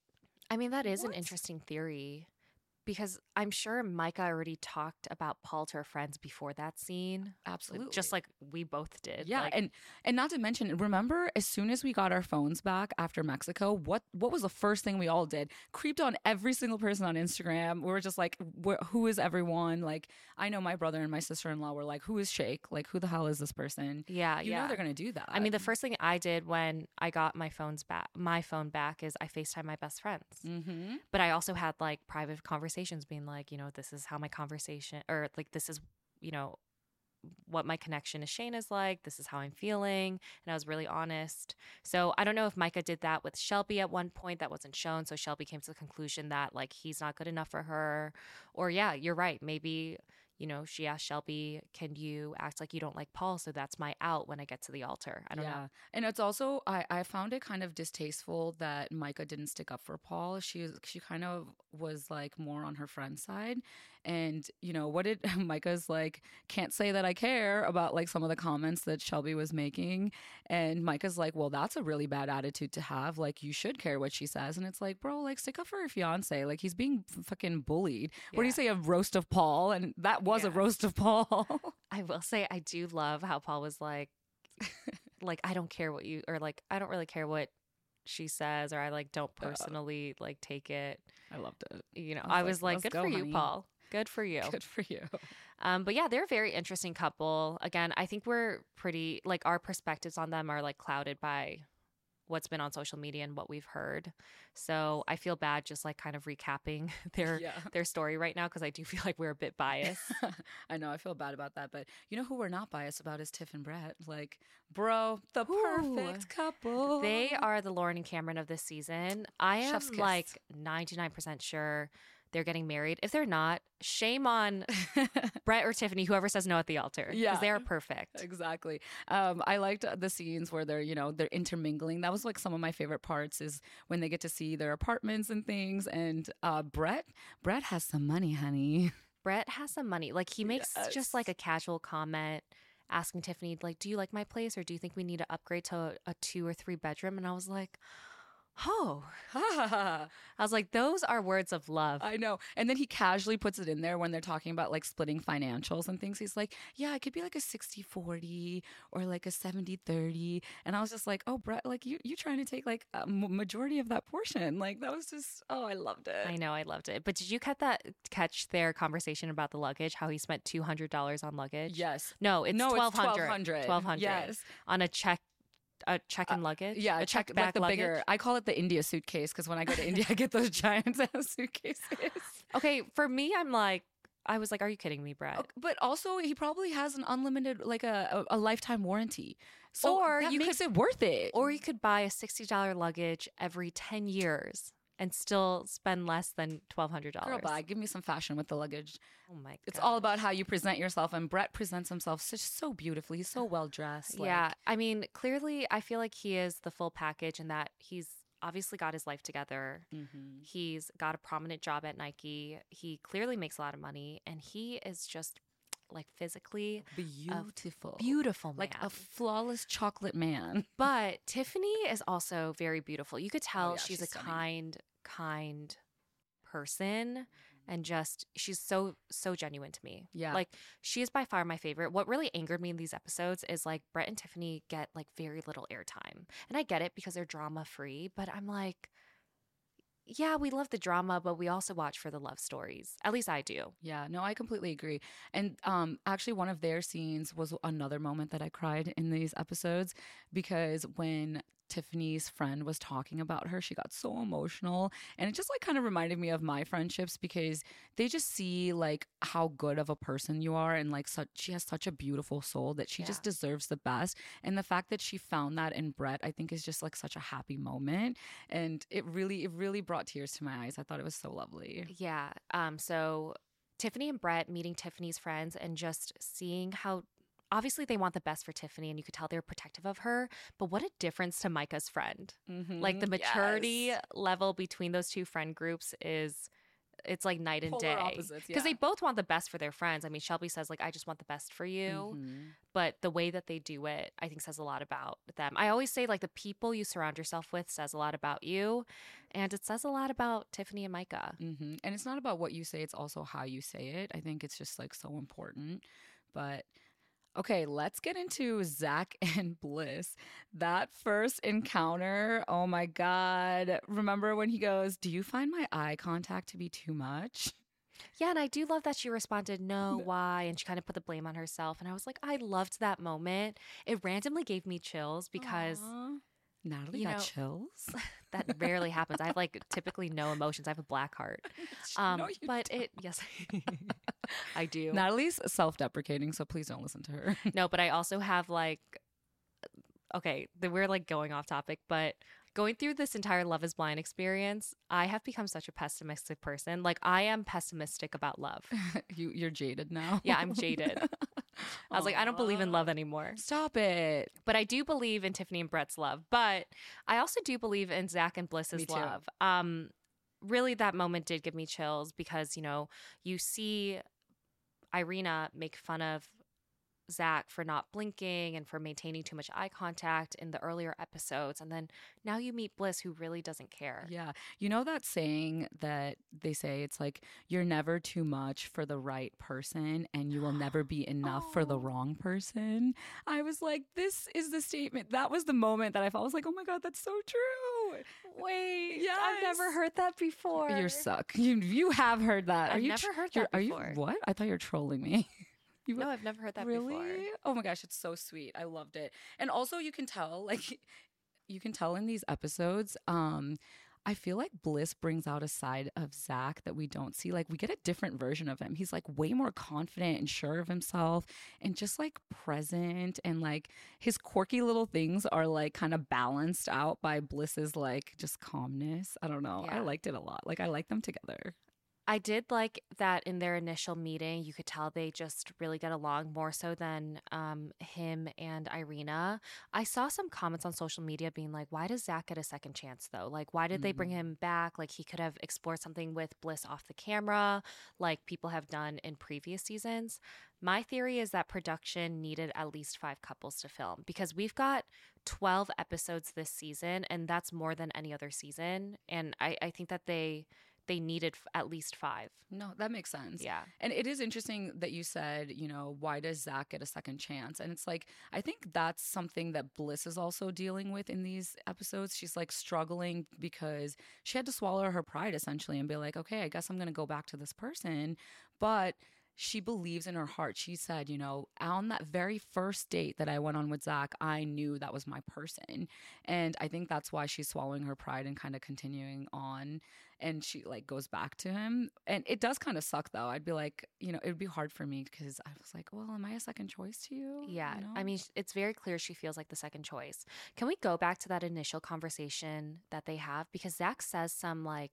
I mean, that is an What? interesting theory because I'm sure Micah already talked about Paul to her friends before that scene. Absolutely. Just like we both did. Yeah, Like, and and not to mention, remember as soon as we got our phones back after Mexico, what what was the first thing we all did? Creeped on every single person on Instagram. We were just like, wh- who is everyone? Like, I know my brother and my sister in law were like, who is Shake? Like, who the hell is this person? yeah, You yeah. know they're gonna do that. I mean, the first thing I did when I got my phones back, my phone back, is I FaceTime my best friends. Mm-hmm. But I also had like private conversations, being like, you know, this is how my conversation, or like this is, you know, what my connection to Shane is like. This is how I'm feeling, and I was really honest. So I don't know if Micah did that with Shelby at one point. That wasn't shown. So Shelby came to the conclusion that like he's not good enough for her, or yeah, you're right. Maybe. You know, she asked Shelby, can you act like you don't like Paul? So that's my out when I get to the altar. I don't yeah. know. And it's also I, I found it kind of distasteful that Micah didn't stick up for Paul. She was she kind of was like more on her friend's side. And, you know, what did Micah's like, can't say that I care about like some of the comments that Shelby was making. And Micah's like, well, that's a really bad attitude to have. Like, you should care what she says. And it's like, bro, like, stick up for your fiance. Like, he's being f- fucking bullied. What do you Yeah. say, a roast of Paul? And that was a Yeah. roast of Paul. I will say I do love how Paul was like, like, I don't care what you, or like, I don't really care what she says, or I like don't Yeah. personally like take it. I loved it. You know, I I was was like, like, let's good go, for you, honey. Paul. Good for you. Good for you. Um, but yeah, they're a very interesting couple. Again, I think we're pretty, like, our perspectives on them are like clouded by what's been on social media and what we've heard. So I feel bad just like kind of recapping their Yeah. their story right now because I do feel like we're a bit biased. I know, I feel bad about that, but you know who we're not biased about is Tiff and Brett. Like, bro, the Ooh. perfect couple. They are the Lauren and Cameron of this season. I am Chef's kiss. like ninety-nine percent sure they're getting married. If they're not, shame on Brett or Tiffany, whoever says no at the altar. Yeah. Because they are perfect. Exactly. Um, I liked the scenes where they're, you know, they're intermingling. That was like some of my favorite parts is when they get to see their apartments and things. And uh, Brett, Brett has some money, honey. Brett has some money. Like he makes Yes. just like a casual comment asking Tiffany, like, do you like my place or do you think we need to upgrade to a, a two or three bedroom? And I was like, oh, I was like, those are words of love. I know. And then he casually puts it in there when they're talking about like splitting financials and things. He's like, yeah, it could be like a sixty forty or like a seventy thirty. And I was just like, oh, Brett, like you, you trying to take like a m- majority of that portion. Like that was just, oh, I loved it. I know, I loved it. But did you catch that catch their conversation about the luggage? How he spent two hundred dollars on luggage? Yes. No, it's No, it's twelve hundred. twelve hundred. Twelve hundred. Yes. On a check, a check in luggage. Yeah, a check, check like back the luggage. bigger. I call it the India suitcase because when I go to India, I get those giant ass suitcases. Okay, for me, I'm like, I was like, are you kidding me, Brett? Ok, But also, he probably has an unlimited, like a, a, a lifetime warranty. So Or that you makes could- it worth it. Or you could buy a sixty dollars luggage every ten years and still spend less than twelve hundred dollars. Girl, bye. Give me some fashion with the luggage. Oh my god. It's all about how you present yourself, and Brett presents himself such so beautifully. He's so well dressed. Like, Yeah, I mean, clearly, I feel like he is the full package in that he's obviously got his life together. mhm. He's got a prominent job at Nike. He clearly makes a lot of money, and he is just like physically Beautiful, beautiful, man. like a flawless chocolate man. But Tiffany is also very beautiful. You could tell yeah, she's, she's a stunning. kind, kind person. And just, she's so, so genuine to me. Yeah. Like, she is by far my favorite. What really angered me in these episodes is like Brett and Tiffany get like very little airtime. And I get it because they're drama free, but I'm like, yeah, we love the drama, but we also watch for the love stories. At least I do. Yeah, no, I completely agree. And um, actually, one of their scenes was another moment that I cried in these episodes because when Tiffany's friend was talking about her, she got so emotional. And it just like kind of reminded me of my friendships because they just see like how good of a person you are and like such, she has such a beautiful soul that she Yeah. just deserves the best. And the fact that she found that in Brett, I think is just like such a happy moment. And it really, it really brought tears to my eyes. I thought it was so lovely. Yeah. Um, so Tiffany and Brett meeting Tiffany's friends and just seeing how obviously they want the best for Tiffany and you could tell they're protective of her, but what a difference to Micah's friend. Like the Mhm. maturity Yes. level between those two friend groups is it's like night and Polar day. opposites, Because they yeah. both want the best for their friends. I mean, Shelby says, like, I just want the best for you. Mhm. But the way that they do it, I think says a lot about them. I always say, like, the people you surround yourself with says a lot about you. And it says a lot about Tiffany and Micah. hmm And it's not about what you say, it's also how you say it. I think it's just like so important. But okay, let's get into Zach and Bliss. That first encounter, oh my God. Remember when he goes, "Do you find my eye contact to be too much?" Yeah, and I do love that she responded, no, why? And she kind of put the blame on herself. And I was like, I loved that moment. It randomly gave me chills because Aw. Natalie you got know, chills. that rarely happens. I have like typically no emotions. I have a black heart. Um, No, you but it, yes, I do. Natalie's self-deprecating, so please don't listen to her. No, but I also have like, okay, th- we're like going off topic, but going through this entire Love is Blind experience, I have become such a pessimistic person. Like, I am pessimistic about love. you, you're jaded now. Yeah, I'm jaded. I was like, I don't believe in love anymore. Stop it. But I do believe in Tiffany and Brett's love. But I also do believe in Zach and Bliss's Me too. love. Um, really, that moment did give me chills because, you know, you see Irina make fun of Zach for not blinking and for maintaining too much eye contact in the earlier episodes. And then now you meet Bliss, who really doesn't care. Yeah. You know that saying that they say it's like, you're never too much for the right person and you will never be enough for the Oh. wrong person. I was like, this is the statement. That was the moment that I felt, I was like, oh my God, that's so true. Wait, Yes. I've never heard that before. You suck. You you have heard that. I've are you never heard you're- that Are before. you what? I thought you were trolling me. You No, I've never heard that really? before. Oh my gosh, it's so sweet. I loved it. And also you can tell, like you can tell in these episodes, um, I feel like Bliss brings out a side of Zach that we don't see. Like we get a different version of him. He's like way more confident and sure of himself and just like present, and like his quirky little things are like kind of balanced out by Bliss's like just calmness. I don't know. I Yeah. liked it a lot. Like I like them together. I did like that in their initial meeting. You could tell they just really get along more so than um, him and Irina. I saw some comments on social media being like, why does Zach get a second chance though? Like, why did they bring him back? Like, he could have explored something with Bliss off the camera, like people have done in previous seasons. My theory is that production needed at least five couples to film because we've got twelve episodes this season, and that's more than any other season. And I, I think that they. They needed f- at least five. No, that makes sense. Yeah. And it is interesting that you said, you know, why does Zach get a second chance? And it's like, I think that's something that Bliss is also dealing with in these episodes. She's like struggling because she had to swallow her pride essentially and be like, okay, I guess I'm going to go back to this person. But she believes in her heart. She said, you know, on that very first date that I went on with Zach, I knew that was my person. And I think that's why she's swallowing her pride and kind of continuing on. And she like goes back to him. And it does kind of suck though. I'd be like, you know, it would be hard for me because I was like, well, am I a second choice to you? Yeah. You know? I mean, sh- it's very clear she feels like the second choice. Can we go back to that initial conversation that they have? Because Zach says some like,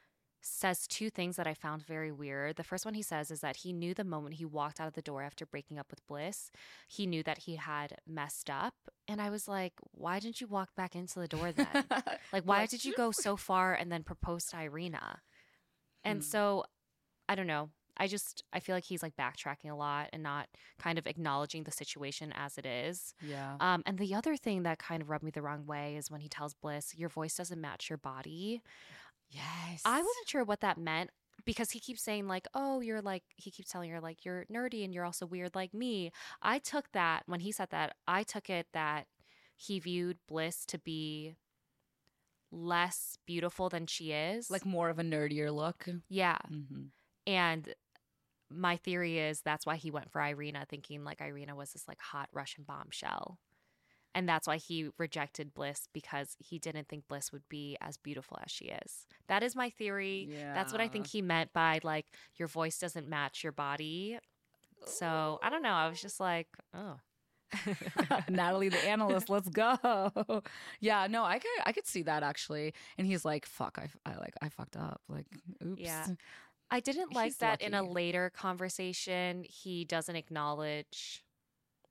says two things that I found very weird. The first one he says is that he knew the moment he walked out of the door after breaking up with Bliss, he knew that he had messed up. And I was like, why didn't you walk back into the door then? Like, why That's did you true. go so far and then propose to Irina? And so, I don't know. I just, I feel like he's like backtracking a lot and not kind of acknowledging the situation as it is. Yeah. Um, and the other thing that kind of rubbed me the wrong way is when he tells Bliss, your voice doesn't match your body. Yes. I wasn't sure what that meant because he keeps saying like, oh, you're like, he keeps telling her like, you're nerdy and you're also weird like me. I took that, when he said that, I took it that he viewed Bliss to be less beautiful than she is. like more of a nerdier look. yeah. Mm-hmm. And my theory is that's why he went for Irina, thinking like Irina was this like hot Russian bombshell. And that's why he rejected Bliss because he didn't think Bliss would be as beautiful as she is. That is my theory. That's what I think he meant by like your voice doesn't match your body. So I don't know. I was just like, oh. Natalie the analyst, let's go. Yeah, no, I could I could see that actually. And he's like, fuck, I, I like I fucked up. Like, oops. Yeah. I didn't like He's that in a lucky. later conversation. He doesn't acknowledge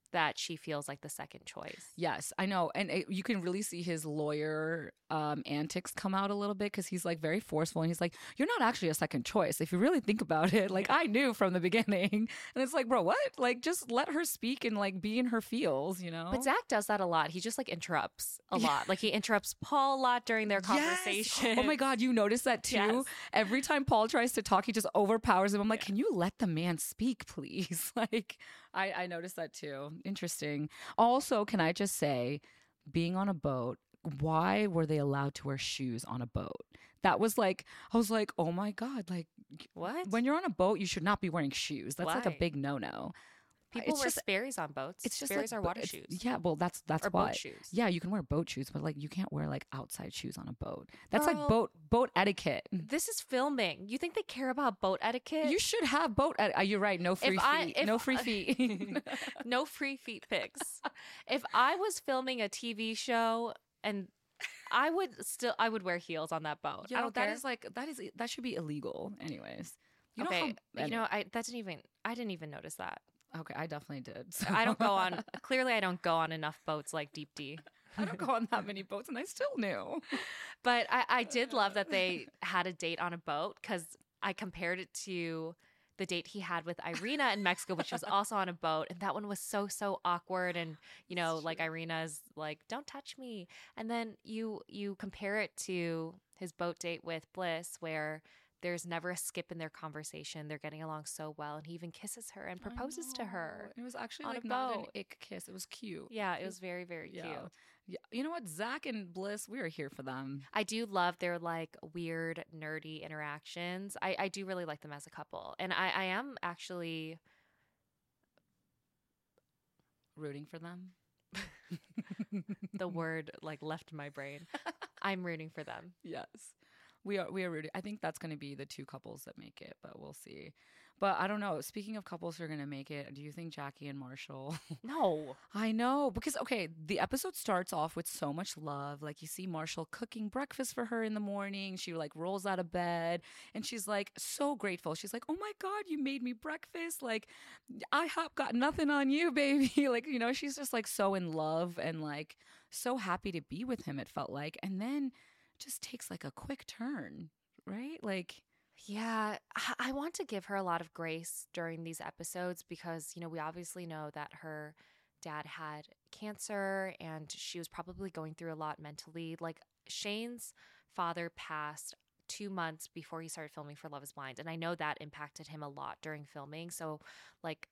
that she feels like the second choice. Yes, I know. And it, you can really see his lawyer um, antics come out a little bit because he's like very forceful. And he's like, you're not actually a second choice. If you really think about it, like I knew from the beginning. And it's like, bro, what? Like just let her speak and like be in her feels, you know? But Zach does that a lot. He just like interrupts a lot. Like he interrupts Paul a lot during their conversation. Yes. Oh my God, you notice that too? Yes. Every time Paul tries to talk, he just overpowers him. I'm like, can you let the man speak, please? Like, I, I noticed that too. Interesting. Also, can I just say, being on a boat, why were they allowed to wear shoes on a boat? That was like, I was like, oh my God, like, What? when you're on a boat, you should not be wearing shoes. That's like a Why? big no-no. People It's wear just- Sperry's on boats. It's just Sperry's like are bo- water it's- shoes. Yeah, well, that's that's Or why. boat shoes. Yeah, you can wear boat shoes, but like you can't wear like outside shoes on a boat. That's like Girl. boat boat etiquette. This is filming. You think they care about boat etiquette? You should have boat. Eti- uh, you're right. No free If I- feet. if no free I- feet. No free feet pics. If I was filming a T V show and I would still I would wear heels on that boat. I Yo, don't that care. is like that is that should be illegal. Anyways, you know okay, how, you know, I that didn't even I didn't even notice that. Okay, I definitely did. so- I don't go on clearly I don't go on enough boats like Deep D. I don't go on that many boats, and I still knew. But I, I did love that they had a date on a boat because I compared it to the date he had with Irina in Mexico, which was also on a boat. And that one was so, so awkward. And, you know, like Irina's like, don't touch me. And then you you compare it to his boat date with Bliss, where there's never a skip in their conversation. They're getting along so well. And he even kisses her and proposes to her. It was actually on like a not an boat. ick kiss. It was cute. Yeah, it was very, very Yeah. cute. Yeah. You know what? Zach and Bliss, we are here for them. I do love their like weird, nerdy interactions. I, I do really like them as a couple. And I, I am actually Rooting for them. the word like left my brain. I'm rooting for them. Yes. We are we are rooting. I think that's going to be the two couples that make it, but we'll see. But I don't know. Speaking of couples who are going to make it, do you think Jackie and Marshall? No. I know, because okay, the episode starts off with so much love. Like you see Marshall cooking breakfast for her in the morning. She like rolls out of bed and she's like so grateful. She's like, "Oh my God, you made me breakfast. Like I have got nothing on you, baby." Like, you know, she's just like so in love and like so happy to be with him, it felt like. And then just takes like a quick turn, right? Like Yeah, I- I want to give her a lot of grace during these episodes because, you know, we obviously know that her dad had cancer and she was probably going through a lot mentally. Like Shane's father passed two months before he started filming for Love is Blind. And I know that impacted him a lot during filming. So like,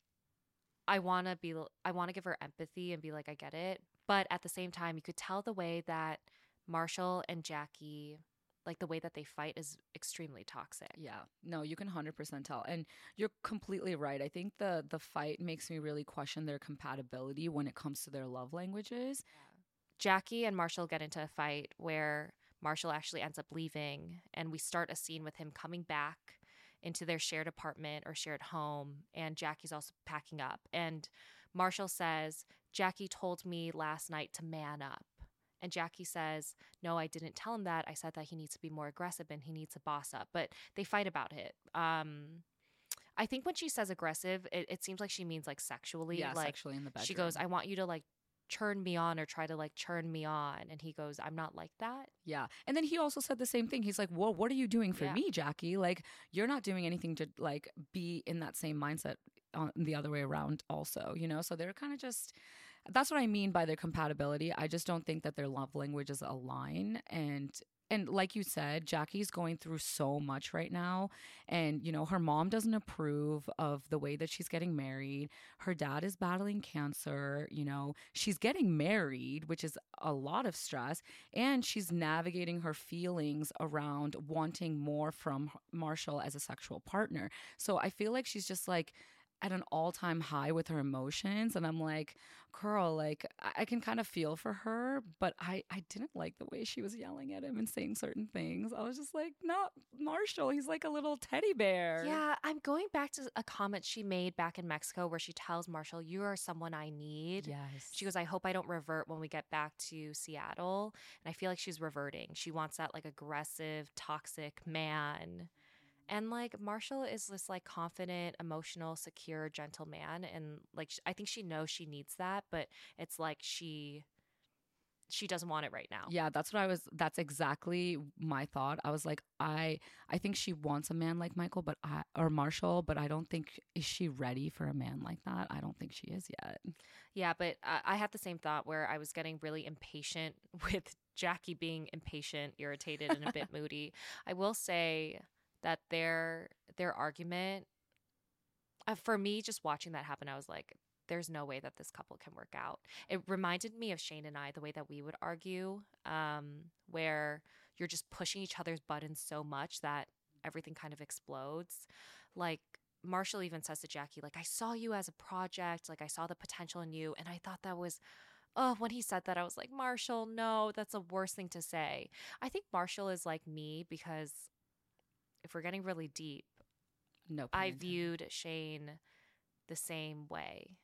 I want to be, I want to give her empathy and be like, I get it. But at the same time, you could tell the way that Marshall and Jackie, like the way that they fight is extremely toxic. yeah, no, you can one hundred percent tell. And you're completely right. I think the the fight makes me really question their compatibility when it comes to their love languages. Jackie and Marshall get into a fight where Marshall actually ends up leaving, and we start a scene with him coming back into their shared apartment or shared home, and Jackie's also packing up. And Marshall says, "Jackie told me last night to man up." And Jackie says, "No, I didn't tell him that. I said that he needs to be more aggressive and he needs to boss up." But they fight about it. Um, I think when she says aggressive, it, it seems like she means like sexually. Yeah, like sexually in the bedroom. she goes, "I want you to like churn me on or try to like churn me on." And he goes, "I'm not like that." Yeah. And then he also said the same thing. He's like, "Well, what are you doing for Yeah. me, Jackie? Like, you're not doing anything to like be in that same mindset on the other way around also, you know?" So they're kind of just, that's what I mean by their compatibility. I just don't think that their love languages align. And and like you said, Jackie's going through so much right now. And, you know, her mom doesn't approve of the way that she's getting married. Her dad is battling cancer. You know, she's getting married, which is a lot of stress. And she's navigating her feelings around wanting more from Marshall as a sexual partner. So I feel like she's just like at an all-time high with her emotions. And I'm like, girl, like I, I can kind of feel for her, but I, I didn't like the way she was yelling at him and saying certain things. I was just like, not Marshall. He's like a little teddy bear. Yeah, I'm going back to a comment she made back in Mexico where she tells Marshall, "You are someone I need." Yes. She goes, "I hope I don't revert when we get back to Seattle." And I feel like she's reverting. She wants that like aggressive, toxic man. And like Marshall is this like confident, emotional, secure, gentle man. And like sh- I think she knows she needs that, but it's like she she doesn't want it right now. Yeah, that's what I was that's exactly my thought. I was like, I I think she wants a man like Michael, but I or Marshall, but I don't think is she ready for a man like that? I don't think she is yet. Yeah, but I, I had the same thought where I was getting really impatient with Jackie being impatient, irritated, and a bit moody. I will say that their their argument, uh, for me, just watching that happen, I was like, there's no way that this couple can work out. It reminded me of Shane and I, the way that we would argue, um, where you're just pushing each other's buttons so much that everything kind of explodes. Like Marshall even says to Jackie, like, I saw you as a project, like I saw the potential in you. And I thought that was, oh, when he said that, I was like, Marshall, no, that's the worst thing to say. I think Marshall is like me because if we're getting really deep, No, pun I intended. viewed Shane the same way.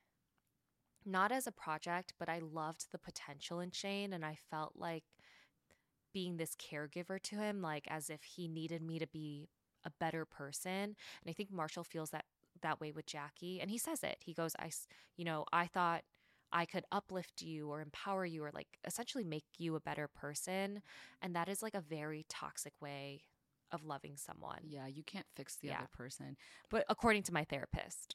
Not as a project, but I loved the potential in Shane, and I felt like being this caregiver to him, like as if he needed me to be a better person. And I think Marshall feels that that way with Jackie, and he says it. He goes, I, s- you know, I thought I could uplift you or empower you or like essentially make you a better person, and that is like a very toxic way of loving someone. Yeah, you can't fix the Yeah. other person. But According to my therapist.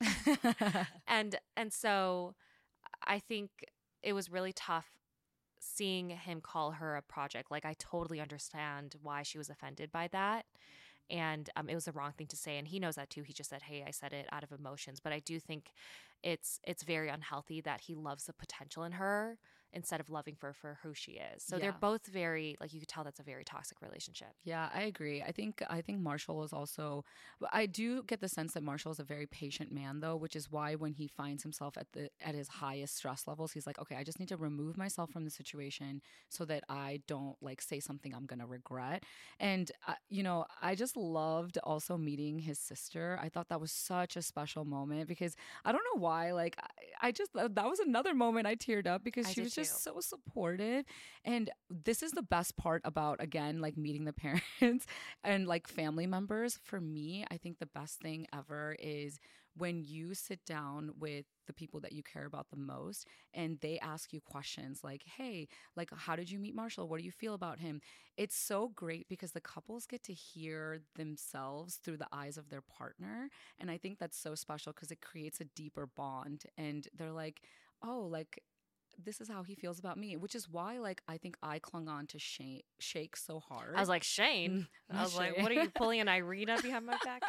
and and so I think it was really tough seeing him call her a project. Like I totally understand why she was offended by that. And um, it was the wrong thing to say, and he knows that too. He just said, "Hey, I said it out of emotions." But I do think it's it's very unhealthy that he loves the potential in her instead of loving her for who she is. So they're Yeah. both very, like, you could tell that's a very toxic relationship. yeah, I agree. I think I think Marshall is also but I do get the sense that Marshall is a very patient man though, which is why when he finds himself at the at his highest stress levels, he's like, "Okay, I just need to remove myself from the situation so that I don't like say something I'm going to regret." And uh, you know, I just loved also meeting his sister. I thought that was such a special moment because I don't know why, like I, I just that was another moment I teared up because I she did was just too. so supportive. And this is the best part about, again, like meeting the parents and like family members. For me, I think the best thing ever is when you sit down with the people that you care about the most and they ask you questions like, hey, like, how did you meet Marshall? What do you feel about him? It's so great because the couples get to hear themselves through the eyes of their partner. And I think that's so special because it creates a deeper bond. And they're like, oh, like, this is how he feels about me, which is why, like, I think I clung on to Shake, Shake so hard. I was like, Shane. Mm, I was like, Shane. what are you pulling an Irina behind my back?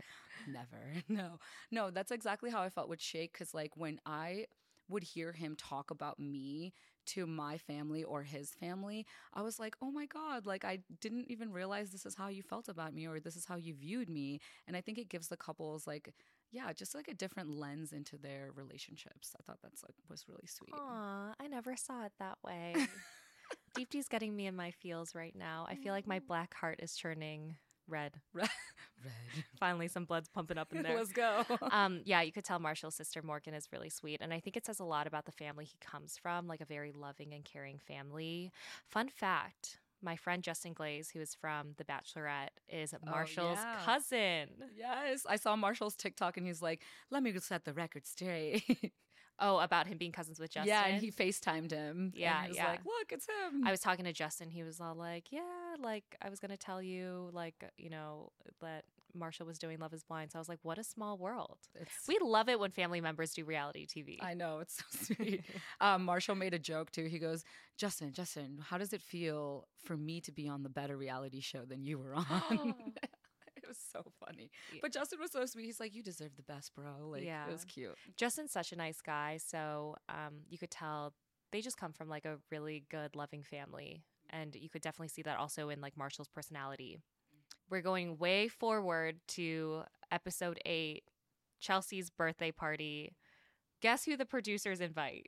Never. No, no, that's exactly how I felt with Shake. Cause, like, when I would hear him talk about me to my family or his family, I was like, oh my God, like, I didn't even realize this is how you felt about me or this is how you viewed me. And I think it gives the couples, like, yeah, just like a different lens into their relationships. I thought that's like was really sweet. Aw, I never saw it that way. Deepti's getting me in my feels right now. I feel like my black heart is turning red. Red. Finally, some blood's pumping up in there. Let's go. Um, yeah, you could tell Marshall's sister Morgan is really sweet. And I think it says a lot about the family he comes from, like a very loving and caring family. Fun fact, my friend Justin Glaze, who is from The Bachelorette, is Marshall's yeah. cousin. Yes, I saw Marshall's TikTok and he's like, let me set the record straight. Oh, about him being cousins with Justin? Yeah, and he FaceTimed him. Yeah, and he was yeah. like, look, it's him. I was talking to Justin. He was all like, yeah, like I was going to tell you, like, you know, that Marshall was doing Love is Blind. So I was like, what a small world. It's- We love it when family members do reality T V. I know, it's so sweet. um, Marshall made a joke too. He goes, Justin, Justin, how does it feel for me to be on the better reality show than you were on? It was so funny. Yeah. But Justin was so sweet. He's like, you deserve the best, bro. Like, Yeah. it was cute. Justin's such a nice guy. So um, you could tell they just come from like a really good, loving family. And you could definitely see that also in like Marshall's personality. We're going way forward to episode eight, Chelsea's birthday party. Guess who the producers invite?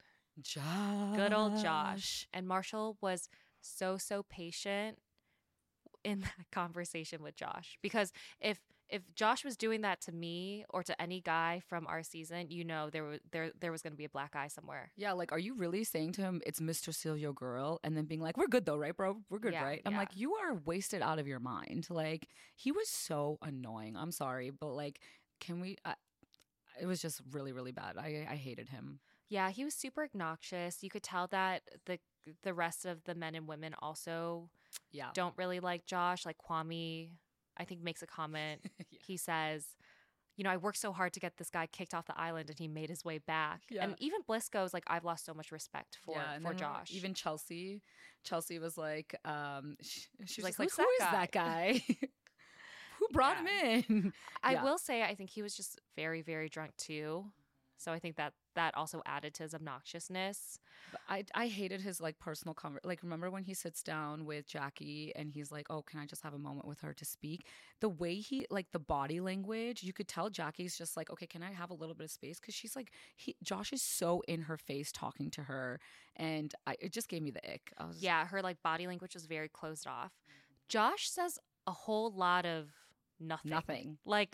Josh. Good old Josh. And Marshall was so, so patient in that conversation with Josh. Because if if Josh was doing that to me or to any guy from our season, you know there was there there was going to be a black eye somewhere. Yeah, like, are you really saying to him, it's Mister Steal Your Girl, and then being like, we're good though, right, bro? We're good, Yeah, right? I'm yeah. like, you are wasted out of your mind. Like, he was so annoying. I'm sorry, but like, can we? Uh, it was just really, really bad. I I hated him. Yeah, he was super obnoxious. You could tell that the the rest of the men and women also Yeah, don't really like Josh. Like Kwame, I think, makes a comment. Yeah. He says, you know, I worked so hard to get this guy kicked off the island and he made his way back. Yeah. And even Bliss goes like, I've lost so much respect for, yeah, and for then Josh. Even Chelsea, Chelsea was like, um, she, she was like, like, "Who's who is that that guy? Who brought Yeah. him in? I Yeah. will say, I think he was just very, very drunk too. So I think that that also added to his obnoxiousness. But I I hated his like personal conver- like remember when he sits down with Jackie and he's like, "Oh, can I just have a moment with her to speak?" The way he like the body language, you could tell Jackie's just like, "Okay, can I have a little bit of space?" Cuz she's like he Josh is so in her face talking to her, and I it just gave me the ick. I was Yeah, her like body language was very closed off. Josh says a whole lot of nothing. nothing. Like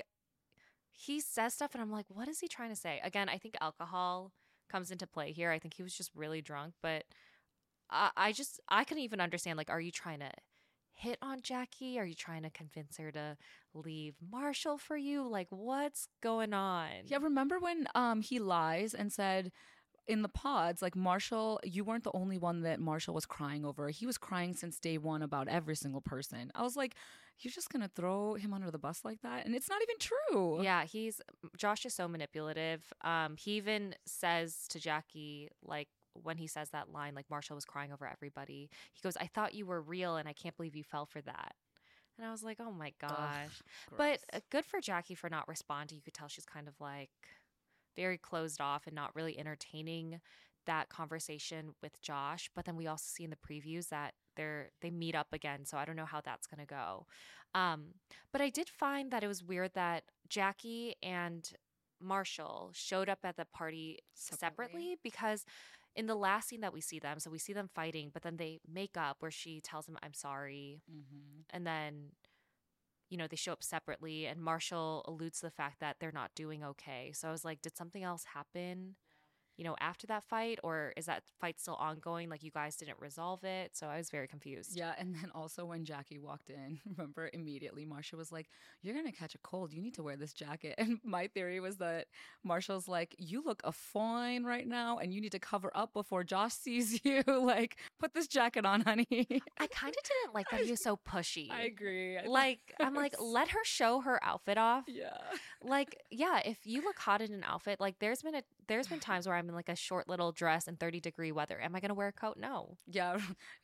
he says stuff and I'm like, what is he trying to say? Again, I think alcohol comes into play here. I think he was just really drunk, but I, I just I couldn't even understand. Like, are you trying to hit on Jackie? Are you trying to convince her to leave Marshall for you? Like, what's going on? Yeah, remember when um he lies and said in the pods, like Marshall, you weren't the only one that Marshall was crying over. He was crying since day one about every single person. I was like, you're just gonna throw him under the bus like that? And it's not even true. Yeah, he's Josh is so manipulative. Um, he even says to Jackie, like when he says that line, like Marshall was crying over everybody. He goes, "I thought you were real, and I can't believe you fell for that." And I was like, "Oh my gosh!" But Gross. uh, good for Jackie for not responding. You could tell she's kind of like very closed off and not really entertaining that conversation with Josh. But then we also see in the previews that they're they meet up again, so I don't know how that's gonna go. Um, but I did find that it was weird that Jackie and Marshall showed up at the party separately, Separately? because in the last scene that we see them, so we see them fighting, but then they make up where she tells him, "I'm sorry," Mm-hmm. and then you know they show up separately, and Marshall alludes to the fact that they're not doing okay. So I was like, did something else happen? You know, after that fight, or is that fight still ongoing? Like you guys didn't resolve it, so I was very confused. Yeah, and then also when Jackie walked in, remember immediately Marsha was like, "You're gonna catch a cold. You need to wear this jacket." And my theory was that Marshall's like, "You look a fine right now, and you need to cover up before Josh sees you. Like, put this jacket on, honey." I kind of didn't like that he was so pushy. I agree. I thought Like that I'm like, was- let her show her outfit off. yeah, Like, yeah, if you look hot in an outfit, like there's been a there's been times where I'm in like a short little dress in thirty degree weather. Am I gonna wear a coat? No. yeah.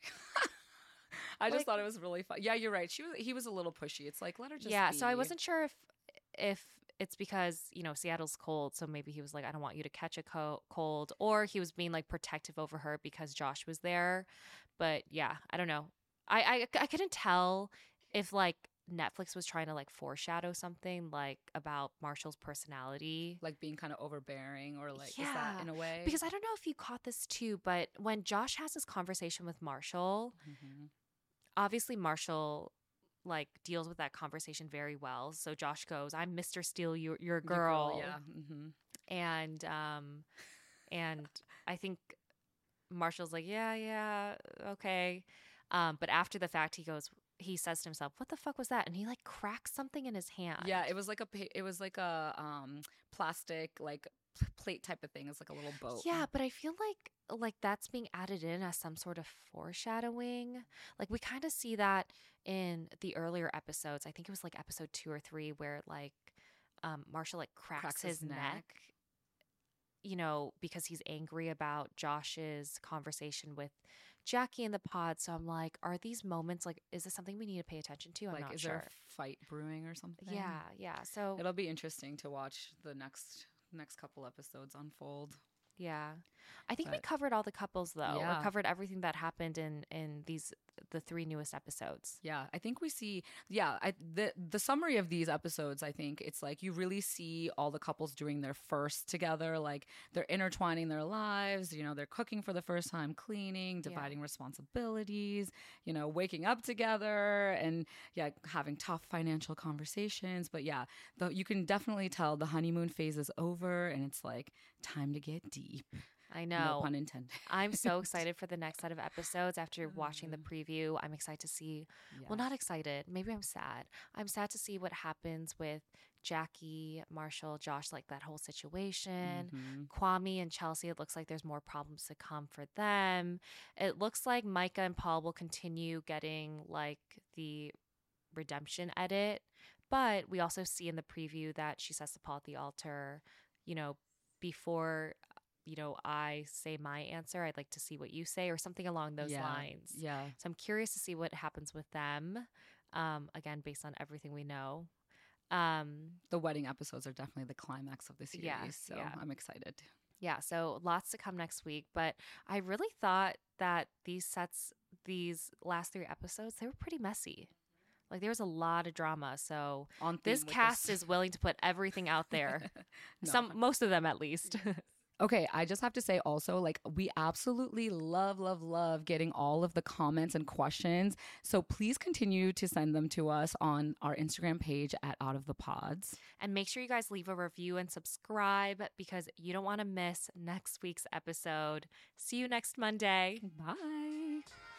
I just Like- thought it was really fun. Yeah, you're right. She was. He was a little pushy. It's like, let her just. Yeah, so I be. wasn't sure if if it's because, you know, Seattle's cold, so maybe he was like, I don't want you to catch a co- cold, or he was being like protective over her because Josh was there. But yeah, I don't know. I I, I couldn't tell if like Netflix was trying to like foreshadow something like about Marshall's personality. like being kind of overbearing, or like is Yeah, that in a way? Because I don't know if you caught this too, but when Josh has this conversation with Marshall, Mhm. obviously Marshall like deals with that conversation very well. So Josh goes, "I'm Mister Steele, your your Your girl," yeah. hmm and um, and I think Marshall's like, "Yeah, yeah, okay," um, but after the fact, he goes, he says to himself, "What the fuck was that?" And he like cracks something in his hand. Yeah, it was like a pa- it was like a um plastic like p- plate type of thing. It's like a little boat. Yeah, but I feel like like that's being added in as some sort of foreshadowing. Like we kind of see that in the earlier episodes. I think it was like episode two or three where like um, Marshall like cracks, Cracks his, his neck. neck. You know, because he's angry about Josh's conversation with Jackie in the pod. So I'm like, are these moments like, is this something we need to pay attention to? I'm like not is sure. there a fight brewing or something? Yeah, yeah. So It'll be interesting to watch the next next couple episodes unfold. yeah. I think But- we covered all the couples though. Yeah. Or covered everything that happened in in these the three newest episodes. Yeah, I think we see. Yeah, I, the the summary of these episodes, I think it's like you really see all the couples doing their first together. Like they're intertwining their lives. You know, they're cooking for the first time, cleaning, dividing responsibilities. You know, waking up together, and yeah, having tough financial conversations. But yeah, the, you can definitely tell the honeymoon phase is over, and it's like time to get deep. I No know. pun intended. I'm so excited for the next set of episodes after watching the preview. I'm excited to see, well, not excited. Maybe I'm sad. I'm sad to see what happens with Jackie, Marshall, Josh, like that whole situation. Mhm. Kwame and Chelsea, it looks like there's more problems to come for them. It looks like Micah and Paul will continue getting like the redemption edit. But we also see in the preview that she says to Paul at the altar, you know, before you know, I say my answer, I'd like to see what you say, or something along those Yeah, lines. Yeah. So I'm curious to see what happens with them. Um, again, based on everything we know. Um, The wedding episodes are definitely the climax of the series. Yes, so yeah. I'm excited. yeah, so lots to come next week. But I really thought that these sets, these last three episodes, they were pretty messy. Like there was a lot of drama. So On this theme with cast is willing to put everything out there. No. Some, most of them at least. Okay, I just have to say also, like, we absolutely love, love, love getting all of the comments and questions. So please continue to send them to us on our Instagram page at Out of the Pods. And make sure you guys leave a review and subscribe because you don't want to miss next week's episode. See you next Monday. Bye.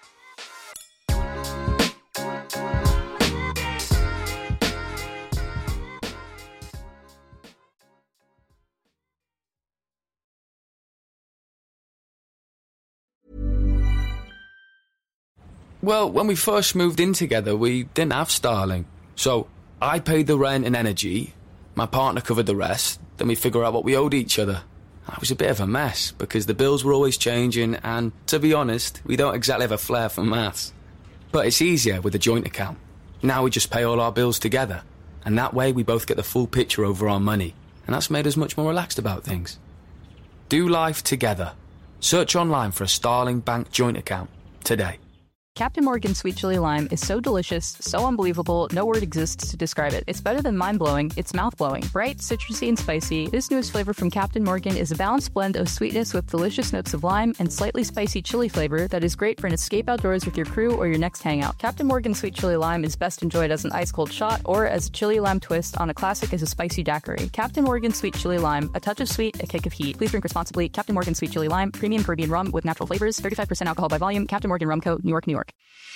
Well, when we first moved in together, we didn't have Starling. So I paid the rent and energy, my partner covered the rest, then we figure out what we owed each other. It was a bit of a mess because the bills were always changing and, to be honest, we don't exactly have a flair for maths. But it's easier with a joint account. Now we just pay all our bills together, and that way we both get the full picture over our money, and that's made us much more relaxed about things. Do life together. Search online for a Starling Bank joint account today. Captain Morgan Sweet Chili Lime is so delicious, so unbelievable, no word exists to describe it. It's better than mind-blowing, it's mouth-blowing. Bright, citrusy, and spicy, this newest flavor from Captain Morgan is a balanced blend of sweetness with delicious notes of lime and slightly spicy chili flavor that is great for an escape outdoors with your crew or your next hangout. Captain Morgan Sweet Chili Lime is best enjoyed as an ice-cold shot or as a chili lime twist on a classic as a spicy daiquiri. Captain Morgan Sweet Chili Lime, a touch of sweet, a kick of heat. Please drink responsibly. Captain Morgan Sweet Chili Lime, premium Caribbean rum with natural flavors, thirty-five percent alcohol by volume. Captain Morgan Rum Co., New York, New York.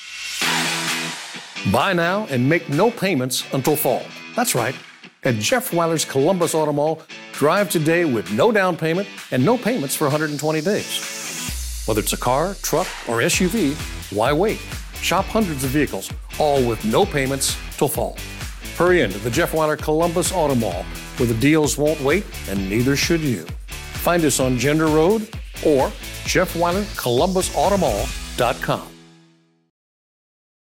Buy now and make no payments until fall. That's right. At Jeff Weiler's Columbus Auto Mall, drive today with no down payment and no payments for one hundred twenty days. Whether it's a car, truck, or S U V, why wait? Shop hundreds of vehicles, all with no payments till fall. Hurry into the Jeff Weiler Columbus Auto Mall, where the deals won't wait and neither should you. Find us on Gender Road or Jeff Weiler Columbus Auto Mall dot com.